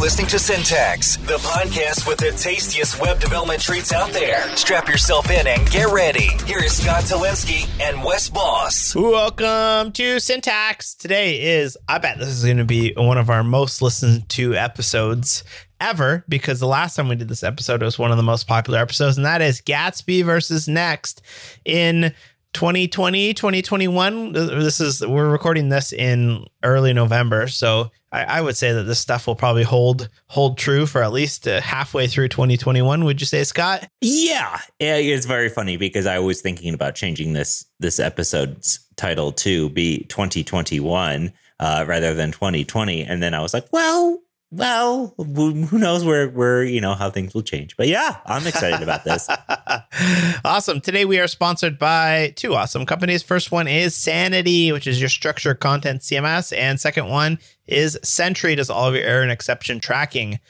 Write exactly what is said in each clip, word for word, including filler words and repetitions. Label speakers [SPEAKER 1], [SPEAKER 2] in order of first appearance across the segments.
[SPEAKER 1] listening to Syntax, the podcast with the tastiest web development treats out there. Strap yourself in and get ready. Here is Scott Tolinski and Wes Boss.
[SPEAKER 2] Welcome to Syntax. Today is, I bet this is going to be one of our most listened to episodes ever, because the last time we did this episode was one of the most popular episodes, and that is Gatsby versus Next in twenty twenty, twenty twenty-one. This is, we're recording this in early November, so I, I would say that this stuff will probably hold hold true for at least uh, halfway through twenty twenty-one. Would you say, Scott?
[SPEAKER 3] Yeah, yeah, it's very funny because I was thinking about changing this this episode's title to be twenty twenty-one uh, rather than twenty twenty, and then I was like, well. Well, who knows where, where, you know, how things will change. But yeah, I'm excited about this.
[SPEAKER 2] Awesome. Today we are sponsored by two awesome companies. First one is Sanity, which is your structured content C M S. And second one is Sentry, does all of your error and exception tracking.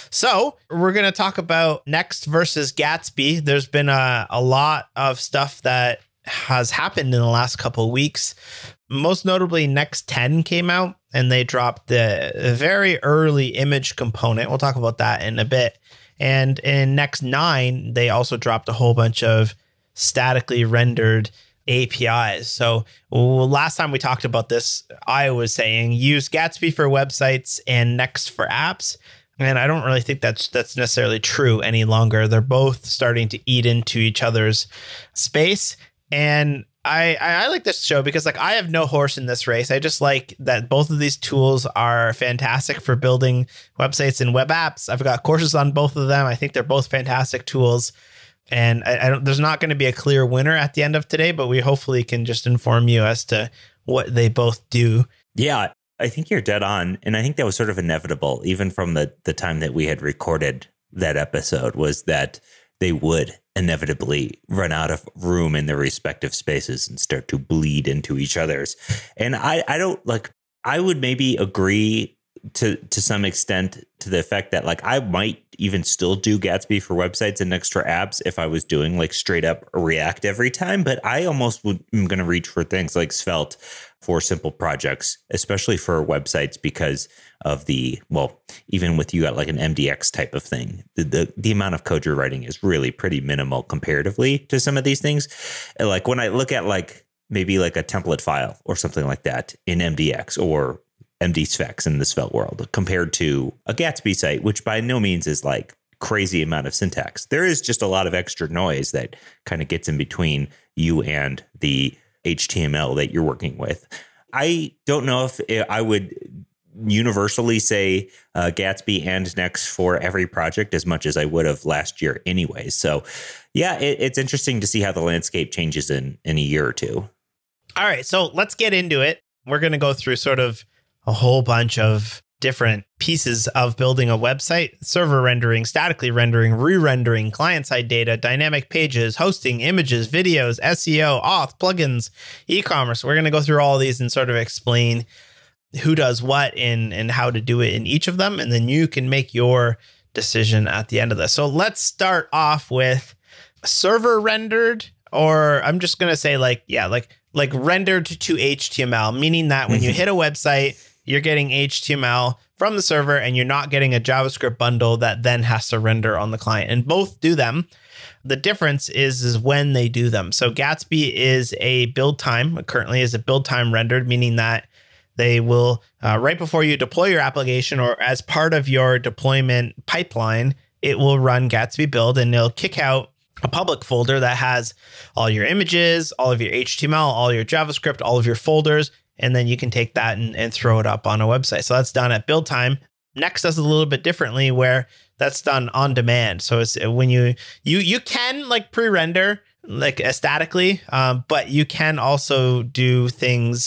[SPEAKER 2] So we're going to talk about Next versus Gatsby. There's been a, a lot of stuff that has happened in the last couple of weeks. Most notably, Next ten came out and they dropped the very early image component. We'll talk about that in a bit. And in Next nine, they also dropped a whole bunch of statically rendered A P Is. So well, last time we talked about this, I was saying use Gatsby for websites and Next for apps. And I don't really think that's that's necessarily true any longer. They're both starting to eat into each other's space. And I, I like this show because, like, I have no horse in this race. I just like that both of these tools are fantastic for building websites and web apps. I've got courses on both of them. I think they're both fantastic tools. And I, I don't, there's not going to be a clear winner at the end of today, but we hopefully can just inform you as to what they both do.
[SPEAKER 3] Yeah, I think you're dead on. And I think that was sort of inevitable, even from the, the time that we had recorded that episode, was that they would inevitably run out of room in their respective spaces and start to bleed into each other's. And I, I don't like, I would maybe agree to, to some extent to the effect that, like, I might even still do Gatsby for websites and Next for apps if I was doing like straight up React every time. But I almost would, am going to reach for things like Svelte for simple projects, especially for websites, because of the, well, even with you got like an M D X type of thing, the, the the amount of code you're writing is really pretty minimal comparatively to some of these things. Like when I look at like maybe like a template file or something like that in M D X or M D Specs in the Svelte world compared to a Gatsby site, which by no means is like crazy amount of syntax. There is just a lot of extra noise that kind of gets in between you and the H T M L that you're working with. I don't know if I would universally say uh, Gatsby and Next for every project as much as I would have last year anyway. So yeah, it, it's interesting to see how the landscape changes in, in a year or two.
[SPEAKER 2] All right, so let's get into it. We're going to go through sort of a whole bunch of different pieces of building a website: server rendering, statically rendering, re-rendering, client-side data, dynamic pages, hosting, images, videos, S E O, auth, plugins, e-commerce. We're going to go through all of these and sort of explain who does what and, and how to do it in each of them. And then you can make your decision at the end of this. So let's start off with server rendered, or I'm just going to say like, yeah, like, like rendered to H T M L, meaning that when you hit a website, you're getting H T M L from the server and you're not getting a JavaScript bundle that then has to render on the client. And both do them. The difference is, is when they do them. So Gatsby is a build time, currently is a build time rendered, meaning that they will, uh, right before you deploy your application or as part of your deployment pipeline, it will run Gatsby build and it'll kick out a public folder that has all your images, all of your H T M L, all your JavaScript, all of your folders. And then you can take that and, and throw it up on a website. So that's done at build time. Next does it a little bit differently, where that's done on demand. So it's when you you you can like pre-render like statically, um, but you can also do things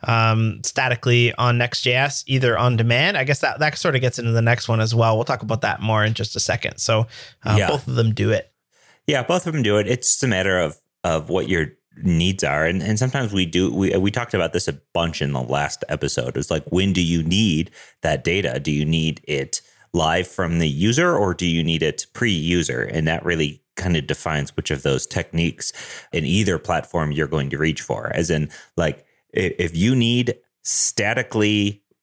[SPEAKER 2] um, statically on Next.js, either on demand. I guess that, that sort of gets into the next one as well. We'll talk about that more in just a second. So uh,
[SPEAKER 3] yeah.
[SPEAKER 2] both of them do it.
[SPEAKER 3] Yeah, both of them do it. It's just a matter of of what your needs are. And and sometimes we do, we, we talked about this a bunch in the last episode. It's like, when do you need that data? Do you need it live from the user or do you need it pre-user? And that really kind of defines which of those techniques in either platform you're going to reach for. As in, like, if you need statically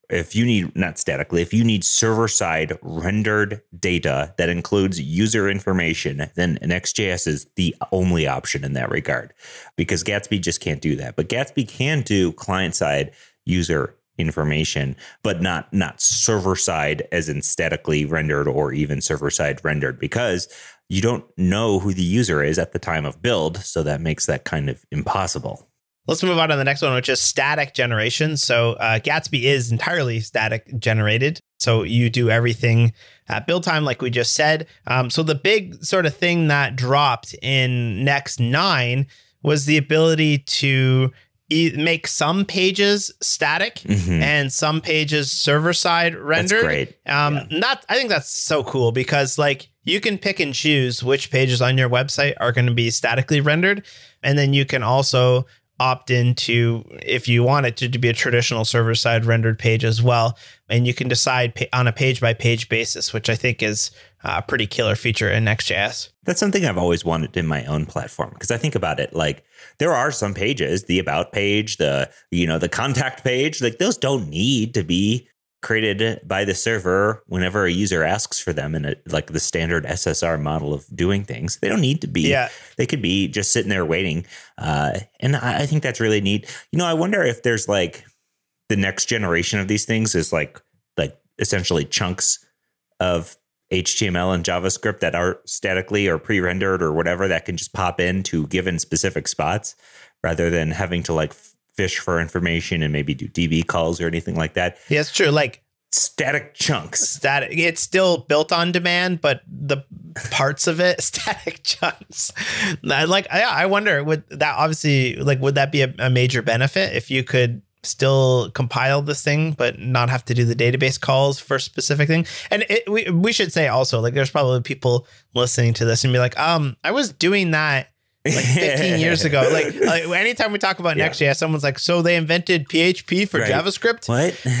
[SPEAKER 3] if you need, not statically, if you need server-side rendered data that includes user information, then Next.js is the only option in that regard, because Gatsby just can't do that. But Gatsby can do client-side user information, but not not server-side as in statically rendered or even server-side rendered, because you don't know who the user is at the time of build. So that makes that kind of impossible.
[SPEAKER 2] Let's move on to the next one, which is static generation. So uh, Gatsby is entirely static generated. So you do everything at build time, like we just said. Um, so the big sort of thing that dropped in Next nine was the ability to e- make some pages static mm-hmm. and some pages server side rendered.
[SPEAKER 3] That's great.
[SPEAKER 2] Um,
[SPEAKER 3] yeah.
[SPEAKER 2] Not, I think that's so cool, because like you can pick and choose which pages on your website are going to be statically rendered, and then you can also opt into, if you want it to, to be a traditional server-side rendered page as well. And you can decide pa- on a page-by-page basis, which I think is a pretty killer feature in Next.js.
[SPEAKER 3] That's something I've always wanted in my own platform, because I think about it, like there are some pages, the about page, the, you know, the contact page, like those don't need to be created by the server whenever a user asks for them in a, like the standard S S R model of doing things. They don't need to be.
[SPEAKER 2] Yeah.
[SPEAKER 3] They could be just sitting there waiting. Uh, and I, I think that's really neat. You know, I wonder if there's like the next generation of these things is like like essentially chunks of H T M L and JavaScript that are statically or pre-rendered or whatever that can just pop into given specific spots, rather than having to like fish for information and maybe do D B calls or anything like that.
[SPEAKER 2] Yeah, it's true. Like
[SPEAKER 3] static chunks.
[SPEAKER 2] Static. It's still built on demand, but the parts of it, static chunks. Like, I, I wonder, would that obviously, like, would that be a, a major benefit if you could still compile this thing, but not have to do the database calls for a specific thing? And it, we we should say also, like, there's probably people listening to this and be like, um, I was doing that like fifteen years ago. Like, like anytime we talk about yeah. Next.js, someone's like, so they invented P H P for right. JavaScript?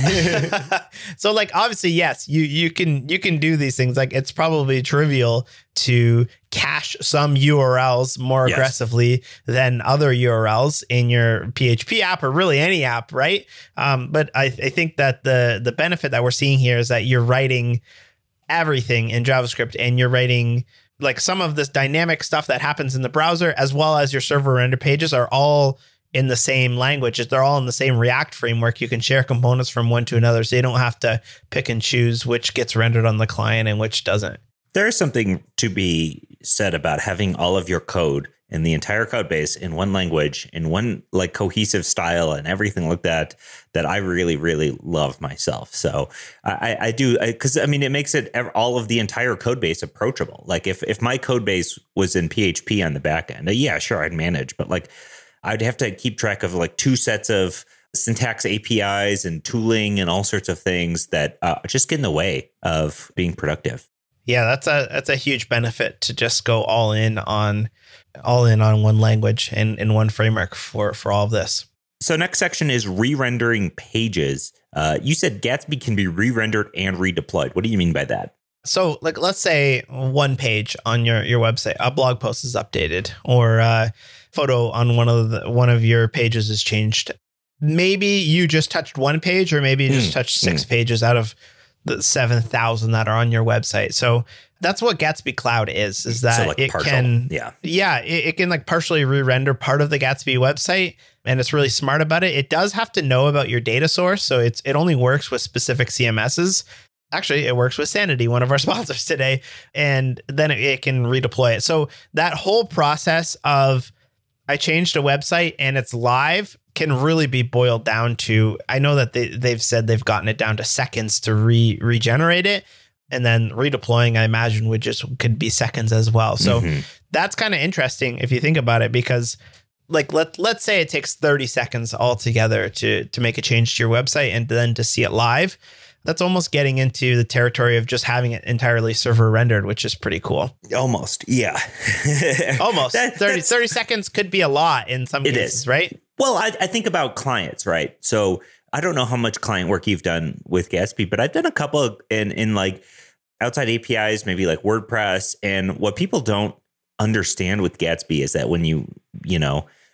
[SPEAKER 3] What?
[SPEAKER 2] So like, obviously, yes, you you can you can do these things. Like, it's probably trivial to cache some U R Ls more yes. aggressively than other U R Ls in your P H P app, or really any app, right? Um, but I, I think that the the benefit that we're seeing here is that you're writing everything in JavaScript, and you're writing like some of this dynamic stuff that happens in the browser, as well as your server render pages, are all in the same language. They're all in the same React framework. You can share components from one to another, so you don't have to pick and choose which gets rendered on the client and which doesn't.
[SPEAKER 3] There is something to be said about having all of your code in the entire code base in one language, in one like cohesive style and everything like that, that I really, really love myself. So I, I do, because I, I mean, it makes it all of the entire code base approachable. Like if, if my code base was in P H P on the back end, yeah, sure, I'd manage, but like I'd have to keep track of like two sets of syntax A P Is and tooling and all sorts of things that uh, just get in the way of being productive.
[SPEAKER 2] Yeah, that's a that's a huge benefit to just go all in on all in on one language and in one framework for, for all of this.
[SPEAKER 3] So next section is re-rendering pages. Uh, you said Gatsby can be re-rendered and redeployed. What do you mean by that?
[SPEAKER 2] So like, let's say one page on your, your website, a blog post is updated, or a photo on one of the, one of your pages is changed. Maybe you just touched one page, or maybe you just mm. touched six mm. pages out of the seven thousand that are on your website. So that's what Gatsby Cloud is, is that so like it partial. can,
[SPEAKER 3] yeah,
[SPEAKER 2] yeah, it, it can like partially re-render part of the Gatsby website. And it's really smart about it. It does have to know about your data source. So it's, it only works with specific C M Ss. Actually, it works with Sanity, one of our sponsors today, and then it, it can redeploy it. So that whole process of I changed a website and it's live can really be boiled down to, I know that they, they've said they've gotten it down to seconds to re regenerate it. And then redeploying, I imagine, would just could be seconds as well. So mm-hmm. that's kind of interesting if you think about it, because like let let's say it takes thirty seconds altogether to to make a change to your website and then to see it live. That's almost getting into the territory of just having it entirely server rendered, which is pretty cool.
[SPEAKER 3] Almost, yeah.
[SPEAKER 2] Almost.
[SPEAKER 3] That,
[SPEAKER 2] thirty, thirty seconds could be a lot in some
[SPEAKER 3] it
[SPEAKER 2] cases,
[SPEAKER 3] is.
[SPEAKER 2] Right?
[SPEAKER 3] Well, I, I think about clients, right? So I don't know how much client work you've done with Gatsby, but I've done a couple of, in, in like outside A P Is, maybe like WordPress. And what people don't understand with Gatsby is that when you, you know,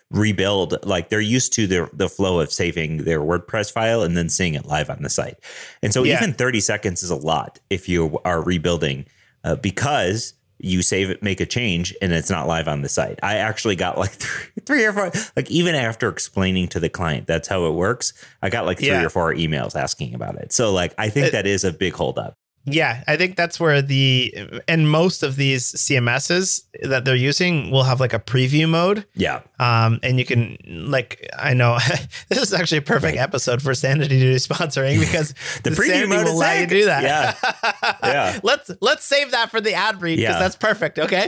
[SPEAKER 3] rebuild. Like they're used to the the flow of saving their WordPress file and then seeing it live on the site. And so yeah. even thirty seconds is a lot if you are rebuilding uh, because you save it, make a change, and it's not live on the site. I actually got like three, three or four, like even after explaining to the client that's how it works, I got like three yeah. or four emails asking about it. So like, I think it, that is a big holdup.
[SPEAKER 2] Yeah, I think that's where the, and most of these C M Ss that they're using will have like a preview mode.
[SPEAKER 3] Yeah.
[SPEAKER 2] Um, and you can like, I know this is actually a perfect right. episode for Sanity to do sponsoring because
[SPEAKER 3] the preview Sanity mode will allow you to
[SPEAKER 2] do that.
[SPEAKER 3] Yeah. yeah.
[SPEAKER 2] let's, let's save that for the ad read because yeah. that's perfect. Okay.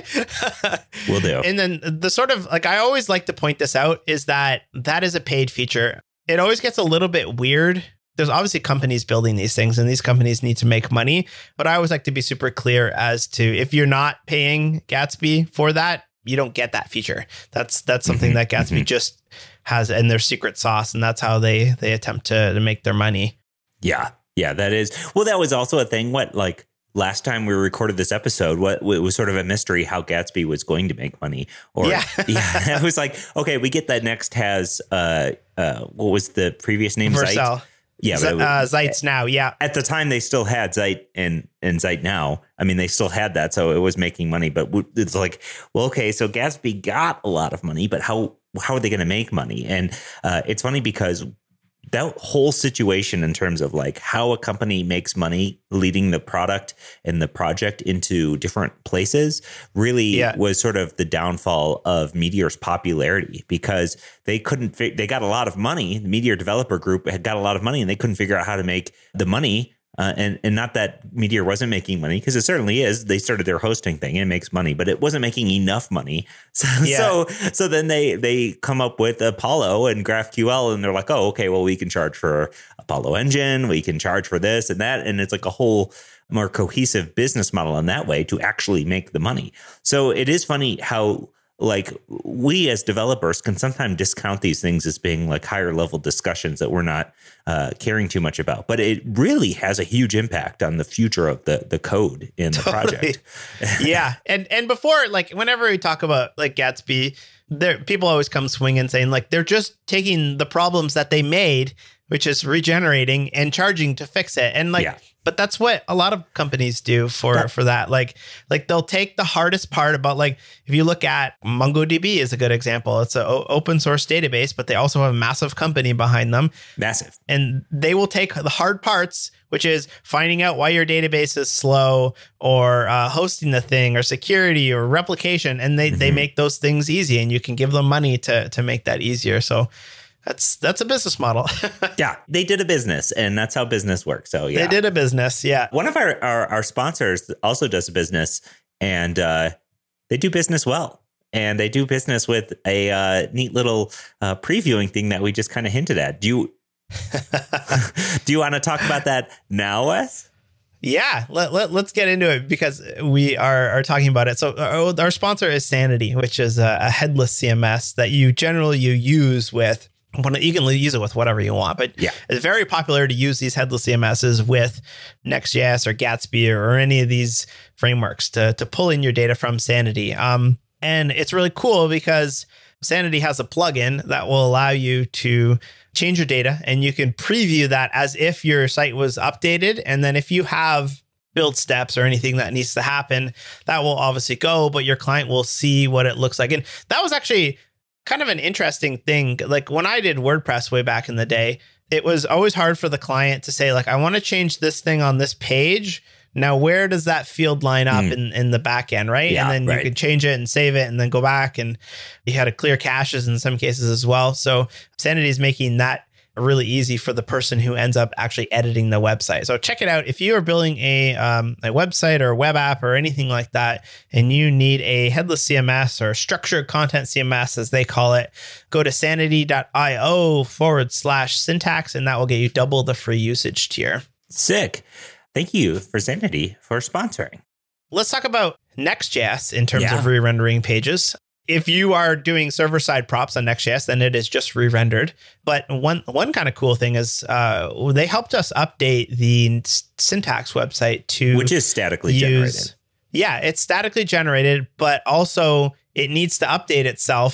[SPEAKER 3] Will do.
[SPEAKER 2] And then the sort of like, I always like to point this out is that that is a paid feature. It always gets a little bit weird. There's obviously companies building these things and these companies need to make money. But I always like to be super clear as to if you're not paying Gatsby for that, you don't get that feature. That's that's something mm-hmm. that Gatsby mm-hmm. just has in their secret sauce. And that's how they they attempt to, to make their money.
[SPEAKER 3] Yeah. Yeah, that is. Well, that was also a thing. What like last time we recorded this episode, what it was sort of a mystery how Gatsby was going to make money. Or
[SPEAKER 2] yeah,
[SPEAKER 3] yeah it was like, OK, we get that Next has uh, uh, what was the previous name?
[SPEAKER 2] Vercel.
[SPEAKER 3] Zeit? Yeah,
[SPEAKER 2] Z- uh, Zeitz Now. Yeah.
[SPEAKER 3] At the time, they still had Zeit and, and Zeit Now. I mean, they still had that. So it was making money. But it's like, well, OK, so Gatsby got a lot of money. But how how are they going to make money? And uh, it's funny because that whole situation in terms of like how a company makes money leading the product and the project into different places really yeah. was sort of the downfall of Meteor's popularity because they couldn't, they got a lot of money. The Meteor developer group had got a lot of money and they couldn't figure out how to make the money. Uh, and, and not that Meteor wasn't making money, because it certainly is. They started their hosting thing and it makes money, but it wasn't making enough money. So yeah. so, so then they they come up with Apollo and GraphQL, and they're like, oh, okay, well, we can charge for Apollo Engine. We can charge for this and that. And it's like a whole more cohesive business model in that way to actually make the money. So it is funny how like we as developers can sometimes discount these things as being like higher level discussions that we're not uh, caring too much about. But it really has a huge impact on the future of the the code in the totally. project.
[SPEAKER 2] yeah. And and before, like whenever we talk about like Gatsby, there people always come swinging saying like they're just taking the problems that they made, which is regenerating and charging to fix it. And like, yeah. but that's what a lot of companies do for, that, for that. Like, like they'll take the hardest part about like, if you look at MongoDB is a good example. It's an open source database, but they also have a massive company behind them.
[SPEAKER 3] Massive.
[SPEAKER 2] And they will take the hard parts, which is finding out why your database is slow or uh, hosting the thing or security or replication. And they, mm-hmm. they make those things easy and you can give them money to, to make that easier. So That's that's a business model.
[SPEAKER 3] yeah, they did a business and that's how business works. So yeah,
[SPEAKER 2] they did a business. Yeah.
[SPEAKER 3] One of our, our, our sponsors also does a business and uh, they do business well. And they do business with a uh, neat little uh, previewing thing that we just kind of hinted at. Do you do you want to talk about that now, Wes?
[SPEAKER 2] Yeah, let, let, let's get into it because we are, are talking about it. So our, our sponsor is Sanity, which is a, a headless C M S that you generally you use with. You can use it with whatever you want, but
[SPEAKER 3] yeah.
[SPEAKER 2] it's very popular to use these headless C M Ss with Next.js or Gatsby or any of these frameworks to, to pull in your data from Sanity. Um, and it's really cool because Sanity has a plugin that will allow you to change your data and you can preview that as if your site was updated. And then if you have build steps or anything that needs to happen, that will obviously go, but your client will see what it looks like. And that was actually kind of an interesting thing. Like when I did WordPress way back in the day, it was always hard for the client to say, like, I want to change this thing on this page. Now, where does that field line up mm. in, in the back end, right?
[SPEAKER 3] Yeah,
[SPEAKER 2] and then
[SPEAKER 3] right.
[SPEAKER 2] you could change it and save it and then go back. And you had to clear caches in some cases as well. So Sanity is making that really easy for the person who ends up actually editing the website. So check it out. If you are building a, um, a website or a web app or anything like that, and you need a headless C M S or structured content C M S, as they call it, go to sanity.io forward slash syntax, and that will get you double the free usage tier.
[SPEAKER 3] Sick. Thank you for Sanity for sponsoring.
[SPEAKER 2] Let's talk about Next.js in terms
[SPEAKER 3] yeah.
[SPEAKER 2] of re-rendering pages. If you are doing server-side props on Next.js, then it is just re-rendered. But one one kind of cool thing is uh, they helped us update the syntax website to
[SPEAKER 3] which is statically
[SPEAKER 2] use,
[SPEAKER 3] generated.
[SPEAKER 2] Yeah, it's statically generated, but also it needs to update itself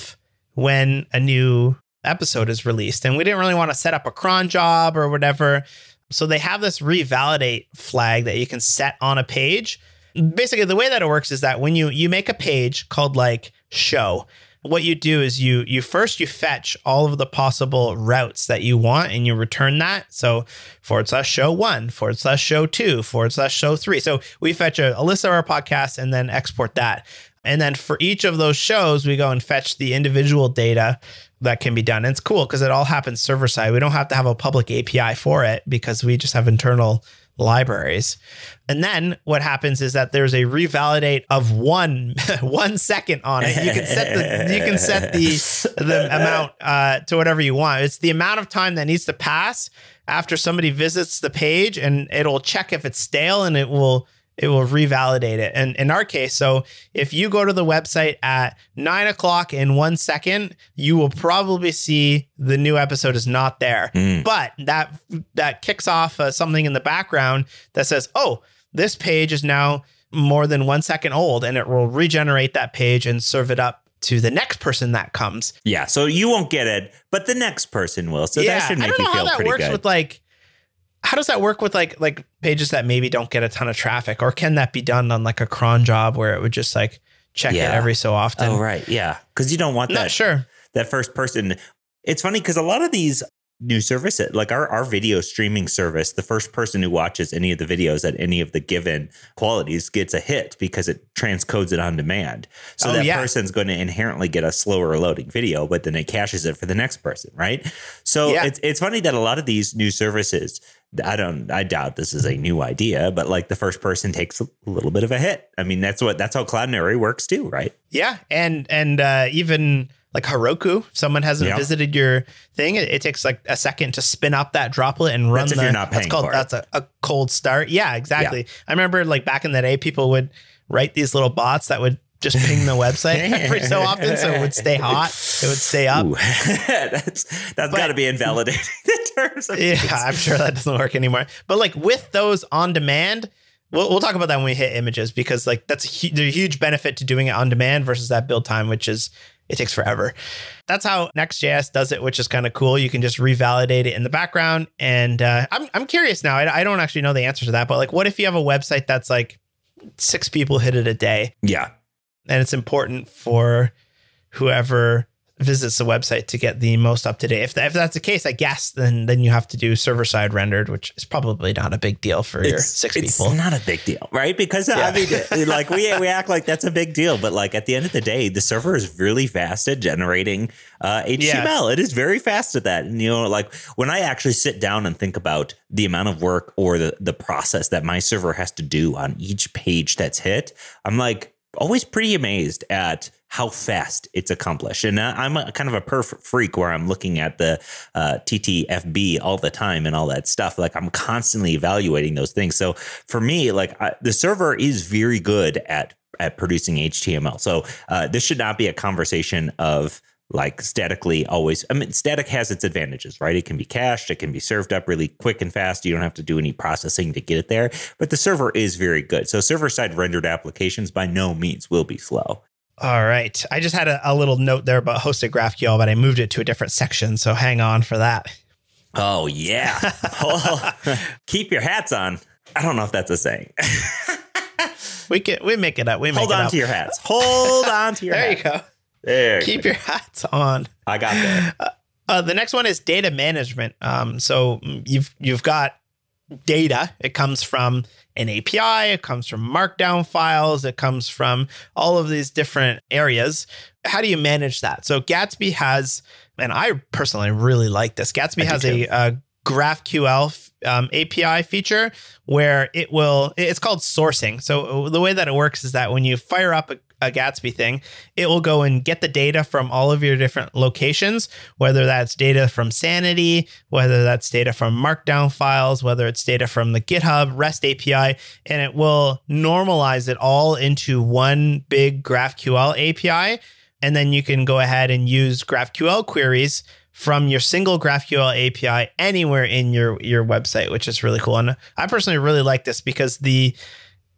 [SPEAKER 2] when a new episode is released. And we didn't really want to set up a cron job or whatever. So they have this revalidate flag that you can set on a page. Basically, the way that it works is that when you you make a page called like show, what you do is you you first you fetch all of the possible routes that you want and you return that. So forward slash show one, forward slash show two, forward slash show three. So we fetch a, a list of our podcasts and then export that. And then for each of those shows, we go and fetch the individual data that can be done. And it's cool because it all happens server side. We don't have to have a public A P I for it because we just have internal libraries. And then what happens is that there's a revalidate of one one second on it. You can set the you can set the the amount uh, to whatever you want. It's the amount of time that needs to pass after somebody visits the page, and it'll check if it's stale, and it will it will revalidate it. And in our case, so if you go to the website at nine o'clock in one second, you will probably see the new episode is not there. Mm. But that that kicks off uh, something in the background that says, oh, this page is now more than one second old, and it will regenerate that page and serve it up to the next person that comes.
[SPEAKER 3] Yeah. So you won't get it, but the next person will. So
[SPEAKER 2] yeah,
[SPEAKER 3] that should make
[SPEAKER 2] I don't
[SPEAKER 3] you
[SPEAKER 2] know
[SPEAKER 3] feel
[SPEAKER 2] how that
[SPEAKER 3] pretty
[SPEAKER 2] works
[SPEAKER 3] good.
[SPEAKER 2] With like, how does that work with like like pages that maybe don't get a ton of traffic, or can that be done on like a cron job where it would just like check
[SPEAKER 3] yeah.
[SPEAKER 2] it every so often?
[SPEAKER 3] Oh, right. Yeah. Because you don't want
[SPEAKER 2] Not
[SPEAKER 3] that.
[SPEAKER 2] sure.
[SPEAKER 3] That first person. It's funny because a lot of these new services, like our, our video streaming service, the first person who watches any of the videos at any of the given qualities gets a hit because it transcodes it on demand. So
[SPEAKER 2] oh,
[SPEAKER 3] that
[SPEAKER 2] yeah.
[SPEAKER 3] person's going to inherently get a slower loading video, but then it caches it for the next person, right? So
[SPEAKER 2] yeah.
[SPEAKER 3] it's it's funny that a lot of these new services, I don't, I doubt this is a new idea, but like the first person takes a little bit of a hit. I mean, that's what, that's how Cloudinary works too, right?
[SPEAKER 2] Yeah. And, and uh, even like Heroku, if someone hasn't
[SPEAKER 3] yep.
[SPEAKER 2] visited your thing, it, it takes like a second to spin up that droplet and run
[SPEAKER 3] that's
[SPEAKER 2] the,
[SPEAKER 3] if you're not paying
[SPEAKER 2] that's called,
[SPEAKER 3] for
[SPEAKER 2] that's a, a cold start. Yeah, exactly. Yeah. I remember like back in the day, people would write these little bots that would just ping the website every so often, so it would stay hot, it would stay up.
[SPEAKER 3] Ooh, that's that's got to be invalidating the terms of
[SPEAKER 2] yeah,
[SPEAKER 3] things.
[SPEAKER 2] I'm sure that doesn't work anymore. But like with those on demand, we'll we'll talk about that when we hit images, because like that's a, hu- a huge benefit to doing it on demand versus that build time, which is it takes forever. That's how Next.js does it, which is kind of cool. You can just revalidate it in the background. And uh, I'm I'm curious now. I, I don't actually know the answer to that, but like, what if you have a website that's like six people hit it a day?
[SPEAKER 3] Yeah.
[SPEAKER 2] And it's important for whoever visits the website to get the most up to date. If, if that's the case, I guess, then then you have to do server side rendered, which is probably not a big deal for
[SPEAKER 3] it's,
[SPEAKER 2] your six
[SPEAKER 3] it's
[SPEAKER 2] people.
[SPEAKER 3] It's not a big deal, right? Because yeah. I mean, like we we act like that's a big deal, but like at the end of the day, the server is really fast at generating uh, H T M L. Yeah. It is very fast at that. And you know, like when I actually sit down and think about the amount of work or the the process that my server has to do on each page that's hit, I'm like, always pretty amazed at how fast it's accomplished. And I'm a, kind of a perf freak where I'm looking at the uh, T T F B all the time and all that stuff. Like I'm constantly evaluating those things. So for me, like I, the server is very good at at producing H T M L. So uh, this should not be a conversation of like statically always. I mean, static has its advantages, right? It can be cached. It can be served up really quick and fast. You don't have to do any processing to get it there. But the server is very good. So server-side rendered applications by no means will be slow.
[SPEAKER 2] All right. I just had a, a little note there about hosted GraphQL, but I moved it to a different section. So hang on for that.
[SPEAKER 3] Oh, yeah. Well, keep your hats on. I don't know if that's a saying.
[SPEAKER 2] we can we make it up. We make
[SPEAKER 3] Hold
[SPEAKER 2] it
[SPEAKER 3] on
[SPEAKER 2] up.
[SPEAKER 3] to your hats. Hold on to your
[SPEAKER 2] there
[SPEAKER 3] hats.
[SPEAKER 2] There you go.
[SPEAKER 3] There
[SPEAKER 2] Keep your hats on.
[SPEAKER 3] I got that.
[SPEAKER 2] Uh, uh, the next one is data management. Um, so you've you've got data. It comes from an A P I. It comes from markdown files. It comes from all of these different areas. How do you manage that? So Gatsby has, and I personally really like this. Gatsby has a, a GraphQL um, A P I feature where it will, it's called sourcing. So the way that it works is that when you fire up a, a Gatsby thing, it will go and get the data from all of your different locations, whether that's data from Sanity, whether that's data from markdown files, whether it's data from the GitHub REST A P I, and it will normalize it all into one big GraphQL A P I. And then you can go ahead and use GraphQL queries from your single GraphQL A P I anywhere in your, your website, which is really cool. And I personally really like this because the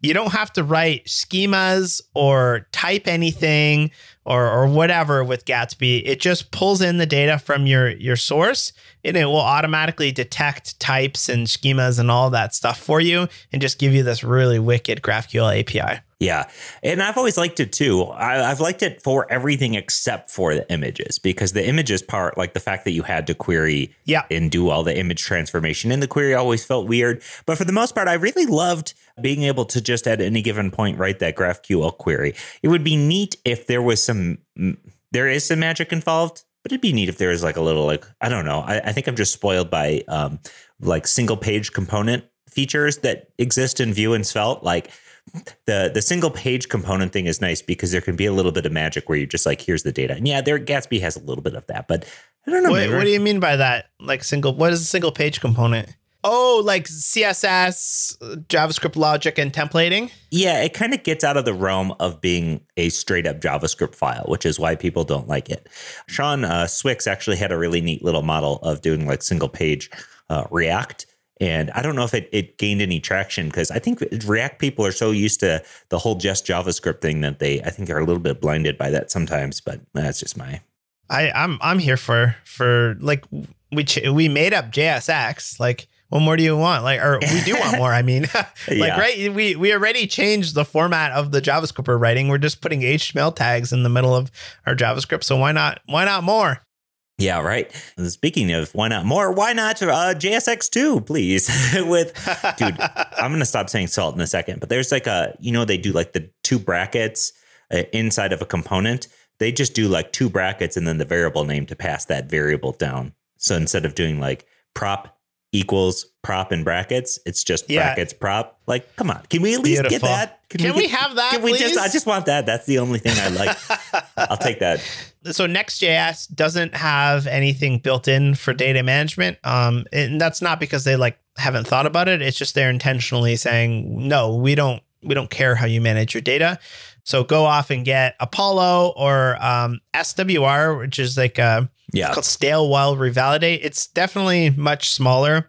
[SPEAKER 2] you don't have to write schemas or type anything or or whatever with Gatsby. It just pulls in the data from your, your source, and it will automatically detect types and schemas and all that stuff for you and just give you this really wicked GraphQL A P I.
[SPEAKER 3] Yeah. And I've always liked it too. I, I've liked it for everything except for the images, because the images part, like the fact that you had to query
[SPEAKER 2] yeah.
[SPEAKER 3] and do all the image transformation in the query always felt weird. But for the most part, I really loved being able to just at any given point write that GraphQL query. It would be neat if there was some, there is some magic involved, but it'd be neat if there was like a little, like, I don't know. I, I think I'm just spoiled by um, like single page component features that exist in Vue and Svelte. Like, The the single page component thing is nice because there can be a little bit of magic where you're just like, here's the data. And yeah, there Gatsby has a little bit of that, but I don't know.
[SPEAKER 2] What, what do you mean by that? Like single, what is a single page component? Oh, like C S S, JavaScript logic, and templating?
[SPEAKER 3] Yeah, it kind of gets out of the realm of being a straight up JavaScript file, which is why people don't like it. Sean uh, Swix actually had a really neat little model of doing like single page uh, React. And I don't know if it, it gained any traction because I think React people are so used to the whole just JavaScript thing that they, I think, are a little bit blinded by that sometimes. But that's just my.
[SPEAKER 2] I, I'm I'm here for for like we ch- we made up J S X. Like, what more do you want? Like, or we do want more. I mean, like,
[SPEAKER 3] yeah.
[SPEAKER 2] right? We we already changed the format of the JavaScript we're writing. We're just putting H T M L tags in the middle of our JavaScript. So why not? Why not more?
[SPEAKER 3] Yeah, right. Speaking of why not more, why not uh, J S X two, please? With, dude, I'm going to stop saying salt in a second, but there's like a, you know, they do like the two brackets uh, inside of a component. They just do like two brackets and then the variable name to pass that variable down. So instead of doing like prop equals prop in brackets, it's just yeah. brackets prop. Like, come on, can we at least
[SPEAKER 2] Beautiful.
[SPEAKER 3] get that?
[SPEAKER 2] Can, can we,
[SPEAKER 3] we
[SPEAKER 2] get, have that?
[SPEAKER 3] Can we
[SPEAKER 2] please?
[SPEAKER 3] just? I just want that. That's the only thing I like. I'll take that.
[SPEAKER 2] So Next.js doesn't have anything built in for data management. Um, and that's not because they like haven't thought about it. It's just they're intentionally saying, no, we don't, we don't care how you manage your data. So go off and get Apollo or um, S W R, which is like a,
[SPEAKER 3] yeah.
[SPEAKER 2] it's called stale while revalidate. It's definitely much smaller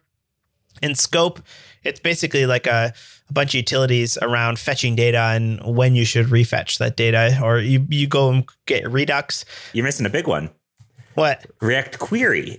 [SPEAKER 2] in scope. It's basically like a, a bunch of utilities around fetching data and when you should refetch that data, or you, you go and get Redux.
[SPEAKER 3] You're missing a big one.
[SPEAKER 2] What?
[SPEAKER 3] React Query.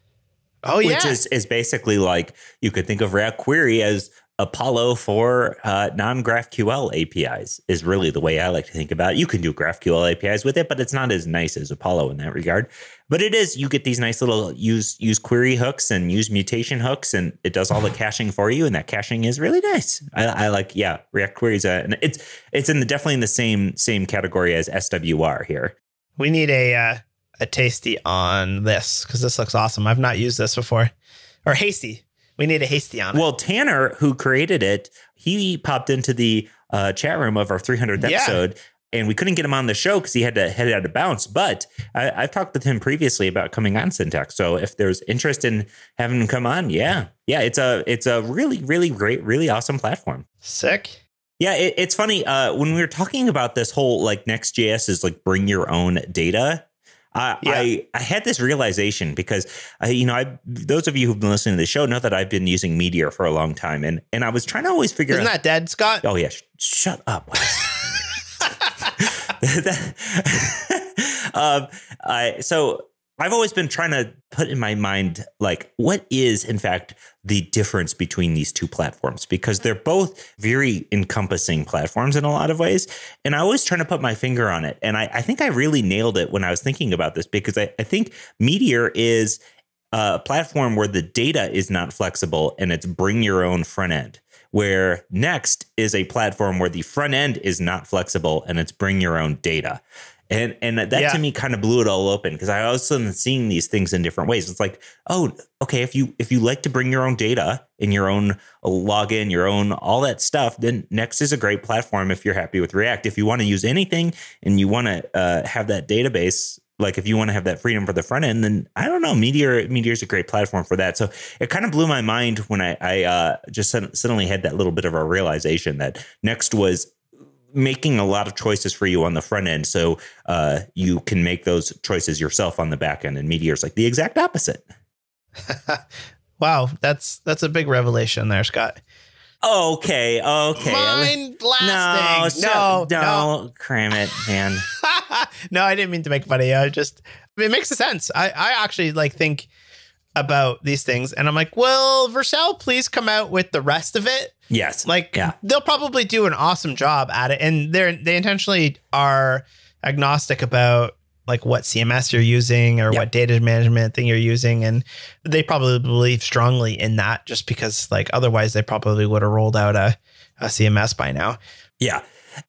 [SPEAKER 2] Oh, yeah.
[SPEAKER 3] Which is, is basically like, you could think of React Query as Apollo for uh, non-GraphQL A P Is is really the way I like to think about it. You can do GraphQL A P Is with it, but it's not as nice as Apollo in that regard. But it is, you get these nice little use use query hooks and use mutation hooks, and it does all the caching for you. And that caching is really nice. I, I like, yeah, React Queries. Uh, and it's it's in the definitely in the same same category as S W R here.
[SPEAKER 2] We need a uh, a Tasty on this because this looks awesome. I've not used this before. Or Hasty. We need a Hasty on it.
[SPEAKER 3] Well, Tanner, who created it, he popped into the uh, chat room of our three hundredth
[SPEAKER 2] yeah.
[SPEAKER 3] episode, and we couldn't get him on the show because he had to head out of bounds. But I, I've talked with him previously about coming on Syntax. So if there's interest in having him come on, yeah, yeah, it's a it's a really, really great, really awesome platform.
[SPEAKER 2] Sick.
[SPEAKER 3] Yeah, it, it's funny uh, when we were talking about this whole like Next.js is like bring your own data. Uh,
[SPEAKER 2] yeah.
[SPEAKER 3] I, I had this realization because, uh, you know, I, those of you who've been listening to the show know that I've been using Meteor for a long time. And, and I was trying to always figure
[SPEAKER 2] Isn't
[SPEAKER 3] out.
[SPEAKER 2] Isn't that dead, Scott?
[SPEAKER 3] Oh, yeah. Sh- shut up. um, I, so I've always been trying to put in my mind, like, what is, in fact, the difference between these two platforms? Because they're both very encompassing platforms in a lot of ways. And I always trying to put my finger on it. And I, I think I really nailed it when I was thinking about this, because I, I think Meteor is a platform where the data is not flexible and it's bring your own front end. Where Next is a platform where the front end is not flexible and it's bring your own data. And and that yeah. to me kind of blew it all open, because I was suddenly seeing these things in different ways. It's like, oh, OK, if you if you like to bring your own data and your own login, your own all that stuff, then Next is a great platform if you're happy with React. If you want to use anything and you want to uh, have that database, like if you want to have that freedom for the front end, then I don't know, Meteor Meteor is a great platform for that. So it kind of blew my mind when I, I uh, just suddenly had that little bit of a realization that Next was making a lot of choices for you on the front end, so uh, you can make those choices yourself on the back end. And Meteor's like the exact opposite.
[SPEAKER 2] Wow, that's that's a big revelation there, Scott.
[SPEAKER 3] Okay, okay.
[SPEAKER 2] Mind blasting. No,
[SPEAKER 3] no,
[SPEAKER 2] no,
[SPEAKER 3] no, cram it, man.
[SPEAKER 2] No, I didn't mean to make fun of you. I just, it makes sense. I, I actually like think about these things and I'm like, well, Vercel, please come out with the rest of it.
[SPEAKER 3] Yes.
[SPEAKER 2] Like
[SPEAKER 3] yeah.
[SPEAKER 2] they'll probably do an awesome job at it. And they're, they intentionally are agnostic about like what C M S you're using or
[SPEAKER 3] yep.
[SPEAKER 2] what data management thing you're using. And they probably believe strongly in that just because like otherwise they probably would have rolled out a, a C M S by now.
[SPEAKER 3] Yeah.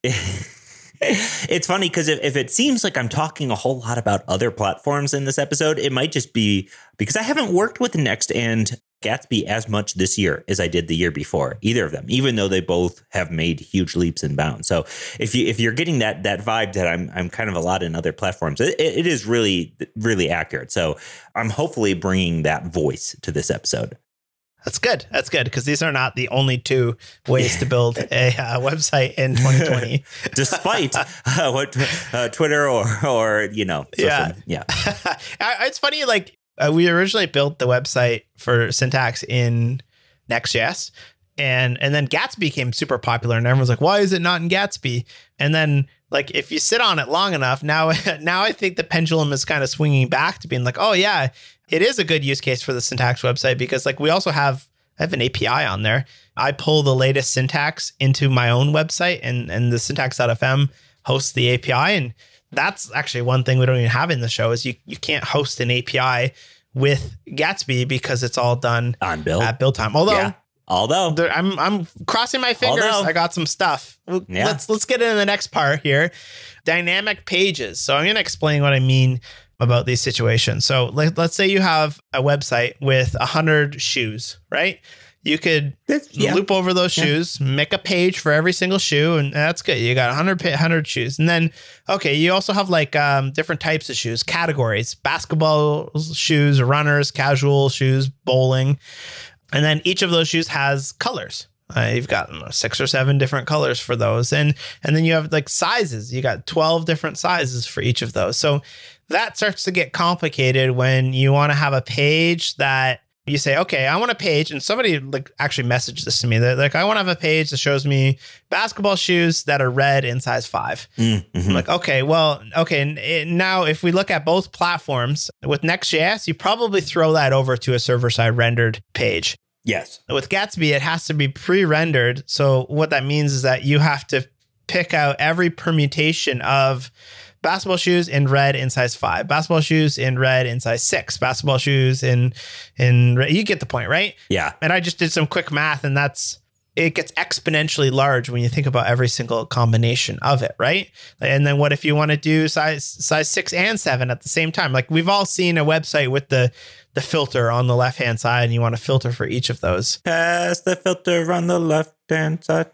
[SPEAKER 3] It's funny because if, if it seems like I'm talking a whole lot about other platforms in this episode, it might just be because I haven't worked with Next and Gatsby as much this year as I did the year before, either of them, even though they both have made huge leaps and bounds. So if you if you're getting that that vibe that I'm I'm kind of a lot in other platforms, it, it is really, really accurate. So I'm hopefully bringing that voice to this episode.
[SPEAKER 2] That's good. That's good because these are not the only two ways to build a uh, website in twenty twenty.
[SPEAKER 3] Despite uh, what uh, Twitter or, or, you know, social,
[SPEAKER 2] yeah.
[SPEAKER 3] yeah.
[SPEAKER 2] It's funny, like uh, we originally built the website for Syntax in Next.js and, and then Gatsby became super popular and everyone's like, why is it not in Gatsby? And then like, if you sit on it long enough, now, now I think the pendulum is kind of swinging back to being like, oh yeah, it is a good use case for the Syntax website because like we also have, I have an A P I on there. I pull the latest syntax into my own website and, and the syntax dot f m hosts the A P I. And that's actually one thing we don't even have in the show is you, you can't host an A P I with Gatsby because it's all done
[SPEAKER 3] on build
[SPEAKER 2] at build time. Although,
[SPEAKER 3] yeah. Although
[SPEAKER 2] there, I'm I'm crossing my fingers.
[SPEAKER 3] Although,
[SPEAKER 2] I got some stuff.
[SPEAKER 3] Yeah.
[SPEAKER 2] Let's let's get into the next part here. Dynamic pages. So I'm going to explain what I mean about these situations. So let, let's say you have a website with a hundred shoes, right? You could yeah. loop over those shoes, yeah. make a page for every single shoe, and that's good. You got one hundred, one hundred shoes. And then, okay, you also have like um, different types of shoes, categories, basketball shoes, runners, casual shoes, bowling. And then each of those shoes has colors. Uh, you've got know, six or seven different colors for those. And, and then you have like sizes. You got twelve different sizes for each of those. So that starts to get complicated when you want to have a page that you say, okay, I want a page. And somebody like actually messaged this to me. They're like, I want to have a page that shows me basketball shoes that are red in size five. Mm-hmm. I'm like, okay, well, okay. And it, now if we look at both platforms with Next.js, you probably throw that over to a server side rendered page.
[SPEAKER 3] Yes.
[SPEAKER 2] With Gatsby, it has to be pre-rendered. So what that means is that you have to pick out every permutation of basketball shoes in red in size five, basketball shoes in red in size six, basketball shoes in, in red. You get the point, right?
[SPEAKER 3] Yeah.
[SPEAKER 2] And I just did some quick math and that's, it gets exponentially large when you think about every single combination of it, right? And then what if you want to do size size six and seven at the same time? Like we've all seen a website with the the filter on the left-hand side and you want to filter for each of those.
[SPEAKER 3] Pass the filter on the left-hand side.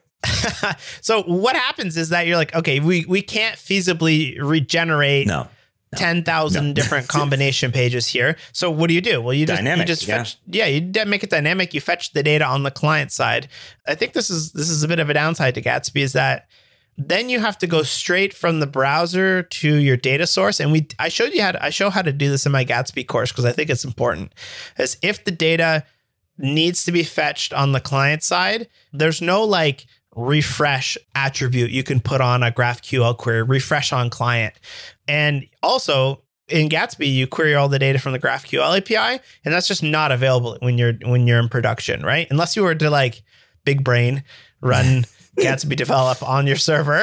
[SPEAKER 2] So what happens is that you're like, okay, we, we can't feasibly regenerate
[SPEAKER 3] no, no,
[SPEAKER 2] ten thousand
[SPEAKER 3] no.
[SPEAKER 2] different combination pages here. So what do you do? Well, you just,
[SPEAKER 3] dynamic,
[SPEAKER 2] you just
[SPEAKER 3] yeah.
[SPEAKER 2] fetch, yeah, you make it dynamic. You fetch the data on the client side. I think this is, this is a bit of a downside to Gatsby is that then you have to go straight from the browser to your data source. And we, I showed you how to, I show how to do this in my Gatsby course because I think it's important. As if the data needs to be fetched on the client side, there's no like refresh attribute you can put on a GraphQL query, refresh on client. And also in Gatsby, you query all the data from the GraphQL A P I, and that's just not available when you're when you're in production, right? Unless you were to like big brain run Gatsby develop on your server.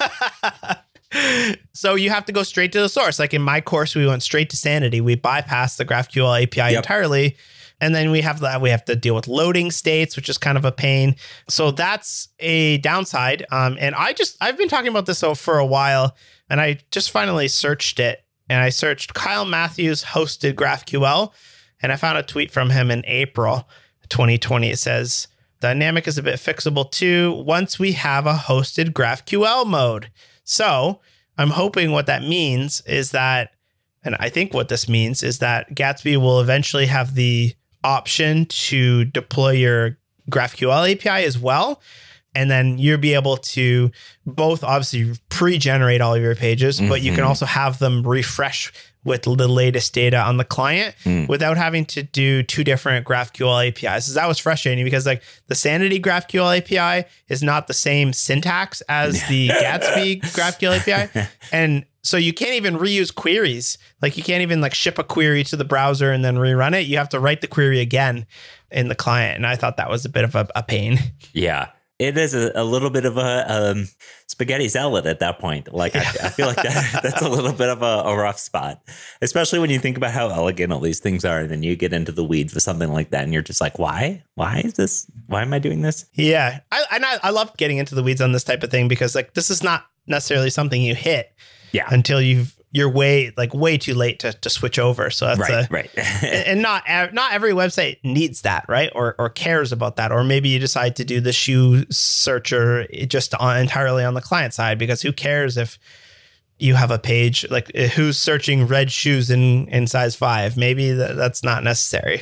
[SPEAKER 2] So you have to go straight to the source. Like in my course, we went straight to Sanity. We bypassed the GraphQL A P I yep. entirely. And then we have that we have to deal with loading states, which is kind of a pain. So that's a downside. Um, and I just I've been talking about this for a while, and I just finally searched it. And I searched Kyle Matthews hosted GraphQL, and I found a tweet from him in April twenty twenty. It says, "Dynamic is a bit fixable too once we have a hosted GraphQL mode." So I'm hoping what that means is that, and I think what this means is that Gatsby will eventually have the option to deploy your GraphQL A P I as well. And then you'll be able to both obviously pre-generate all of your pages, mm-hmm. but you can also have them refresh with the latest data on the client mm. without having to do two different GraphQL A P Is. So that was frustrating because like the Sanity GraphQL A P I is not the same syntax as the Gatsby GraphQL A P I. And so you can't even reuse queries. Like you can't even like ship a query to the browser and then rerun it. You have to write the query again in the client. And I thought that was a bit of a, a pain.
[SPEAKER 3] Yeah. It is a, a little bit of a um, spaghetti salad at that point. Like, yeah. I, I feel like that, that's a little bit of a, a rough spot, especially when you think about how elegant all these things are. And then you get into the weeds with something like that. And you're just like, why? Why is this? Why am I doing this?
[SPEAKER 2] Yeah. I, and I, I love getting into the weeds on this type of thing because like this is not necessarily something you hit
[SPEAKER 3] yeah.
[SPEAKER 2] until you've you're way like way too late to, to switch over. So that's
[SPEAKER 3] right,
[SPEAKER 2] a,
[SPEAKER 3] right.
[SPEAKER 2] and not not every website needs that, right? Or or cares about that. Or maybe you decide to do the shoe searcher just on entirely on the client side because who cares if you have a page like who's searching red shoes in in size five? Maybe that, that's not necessary.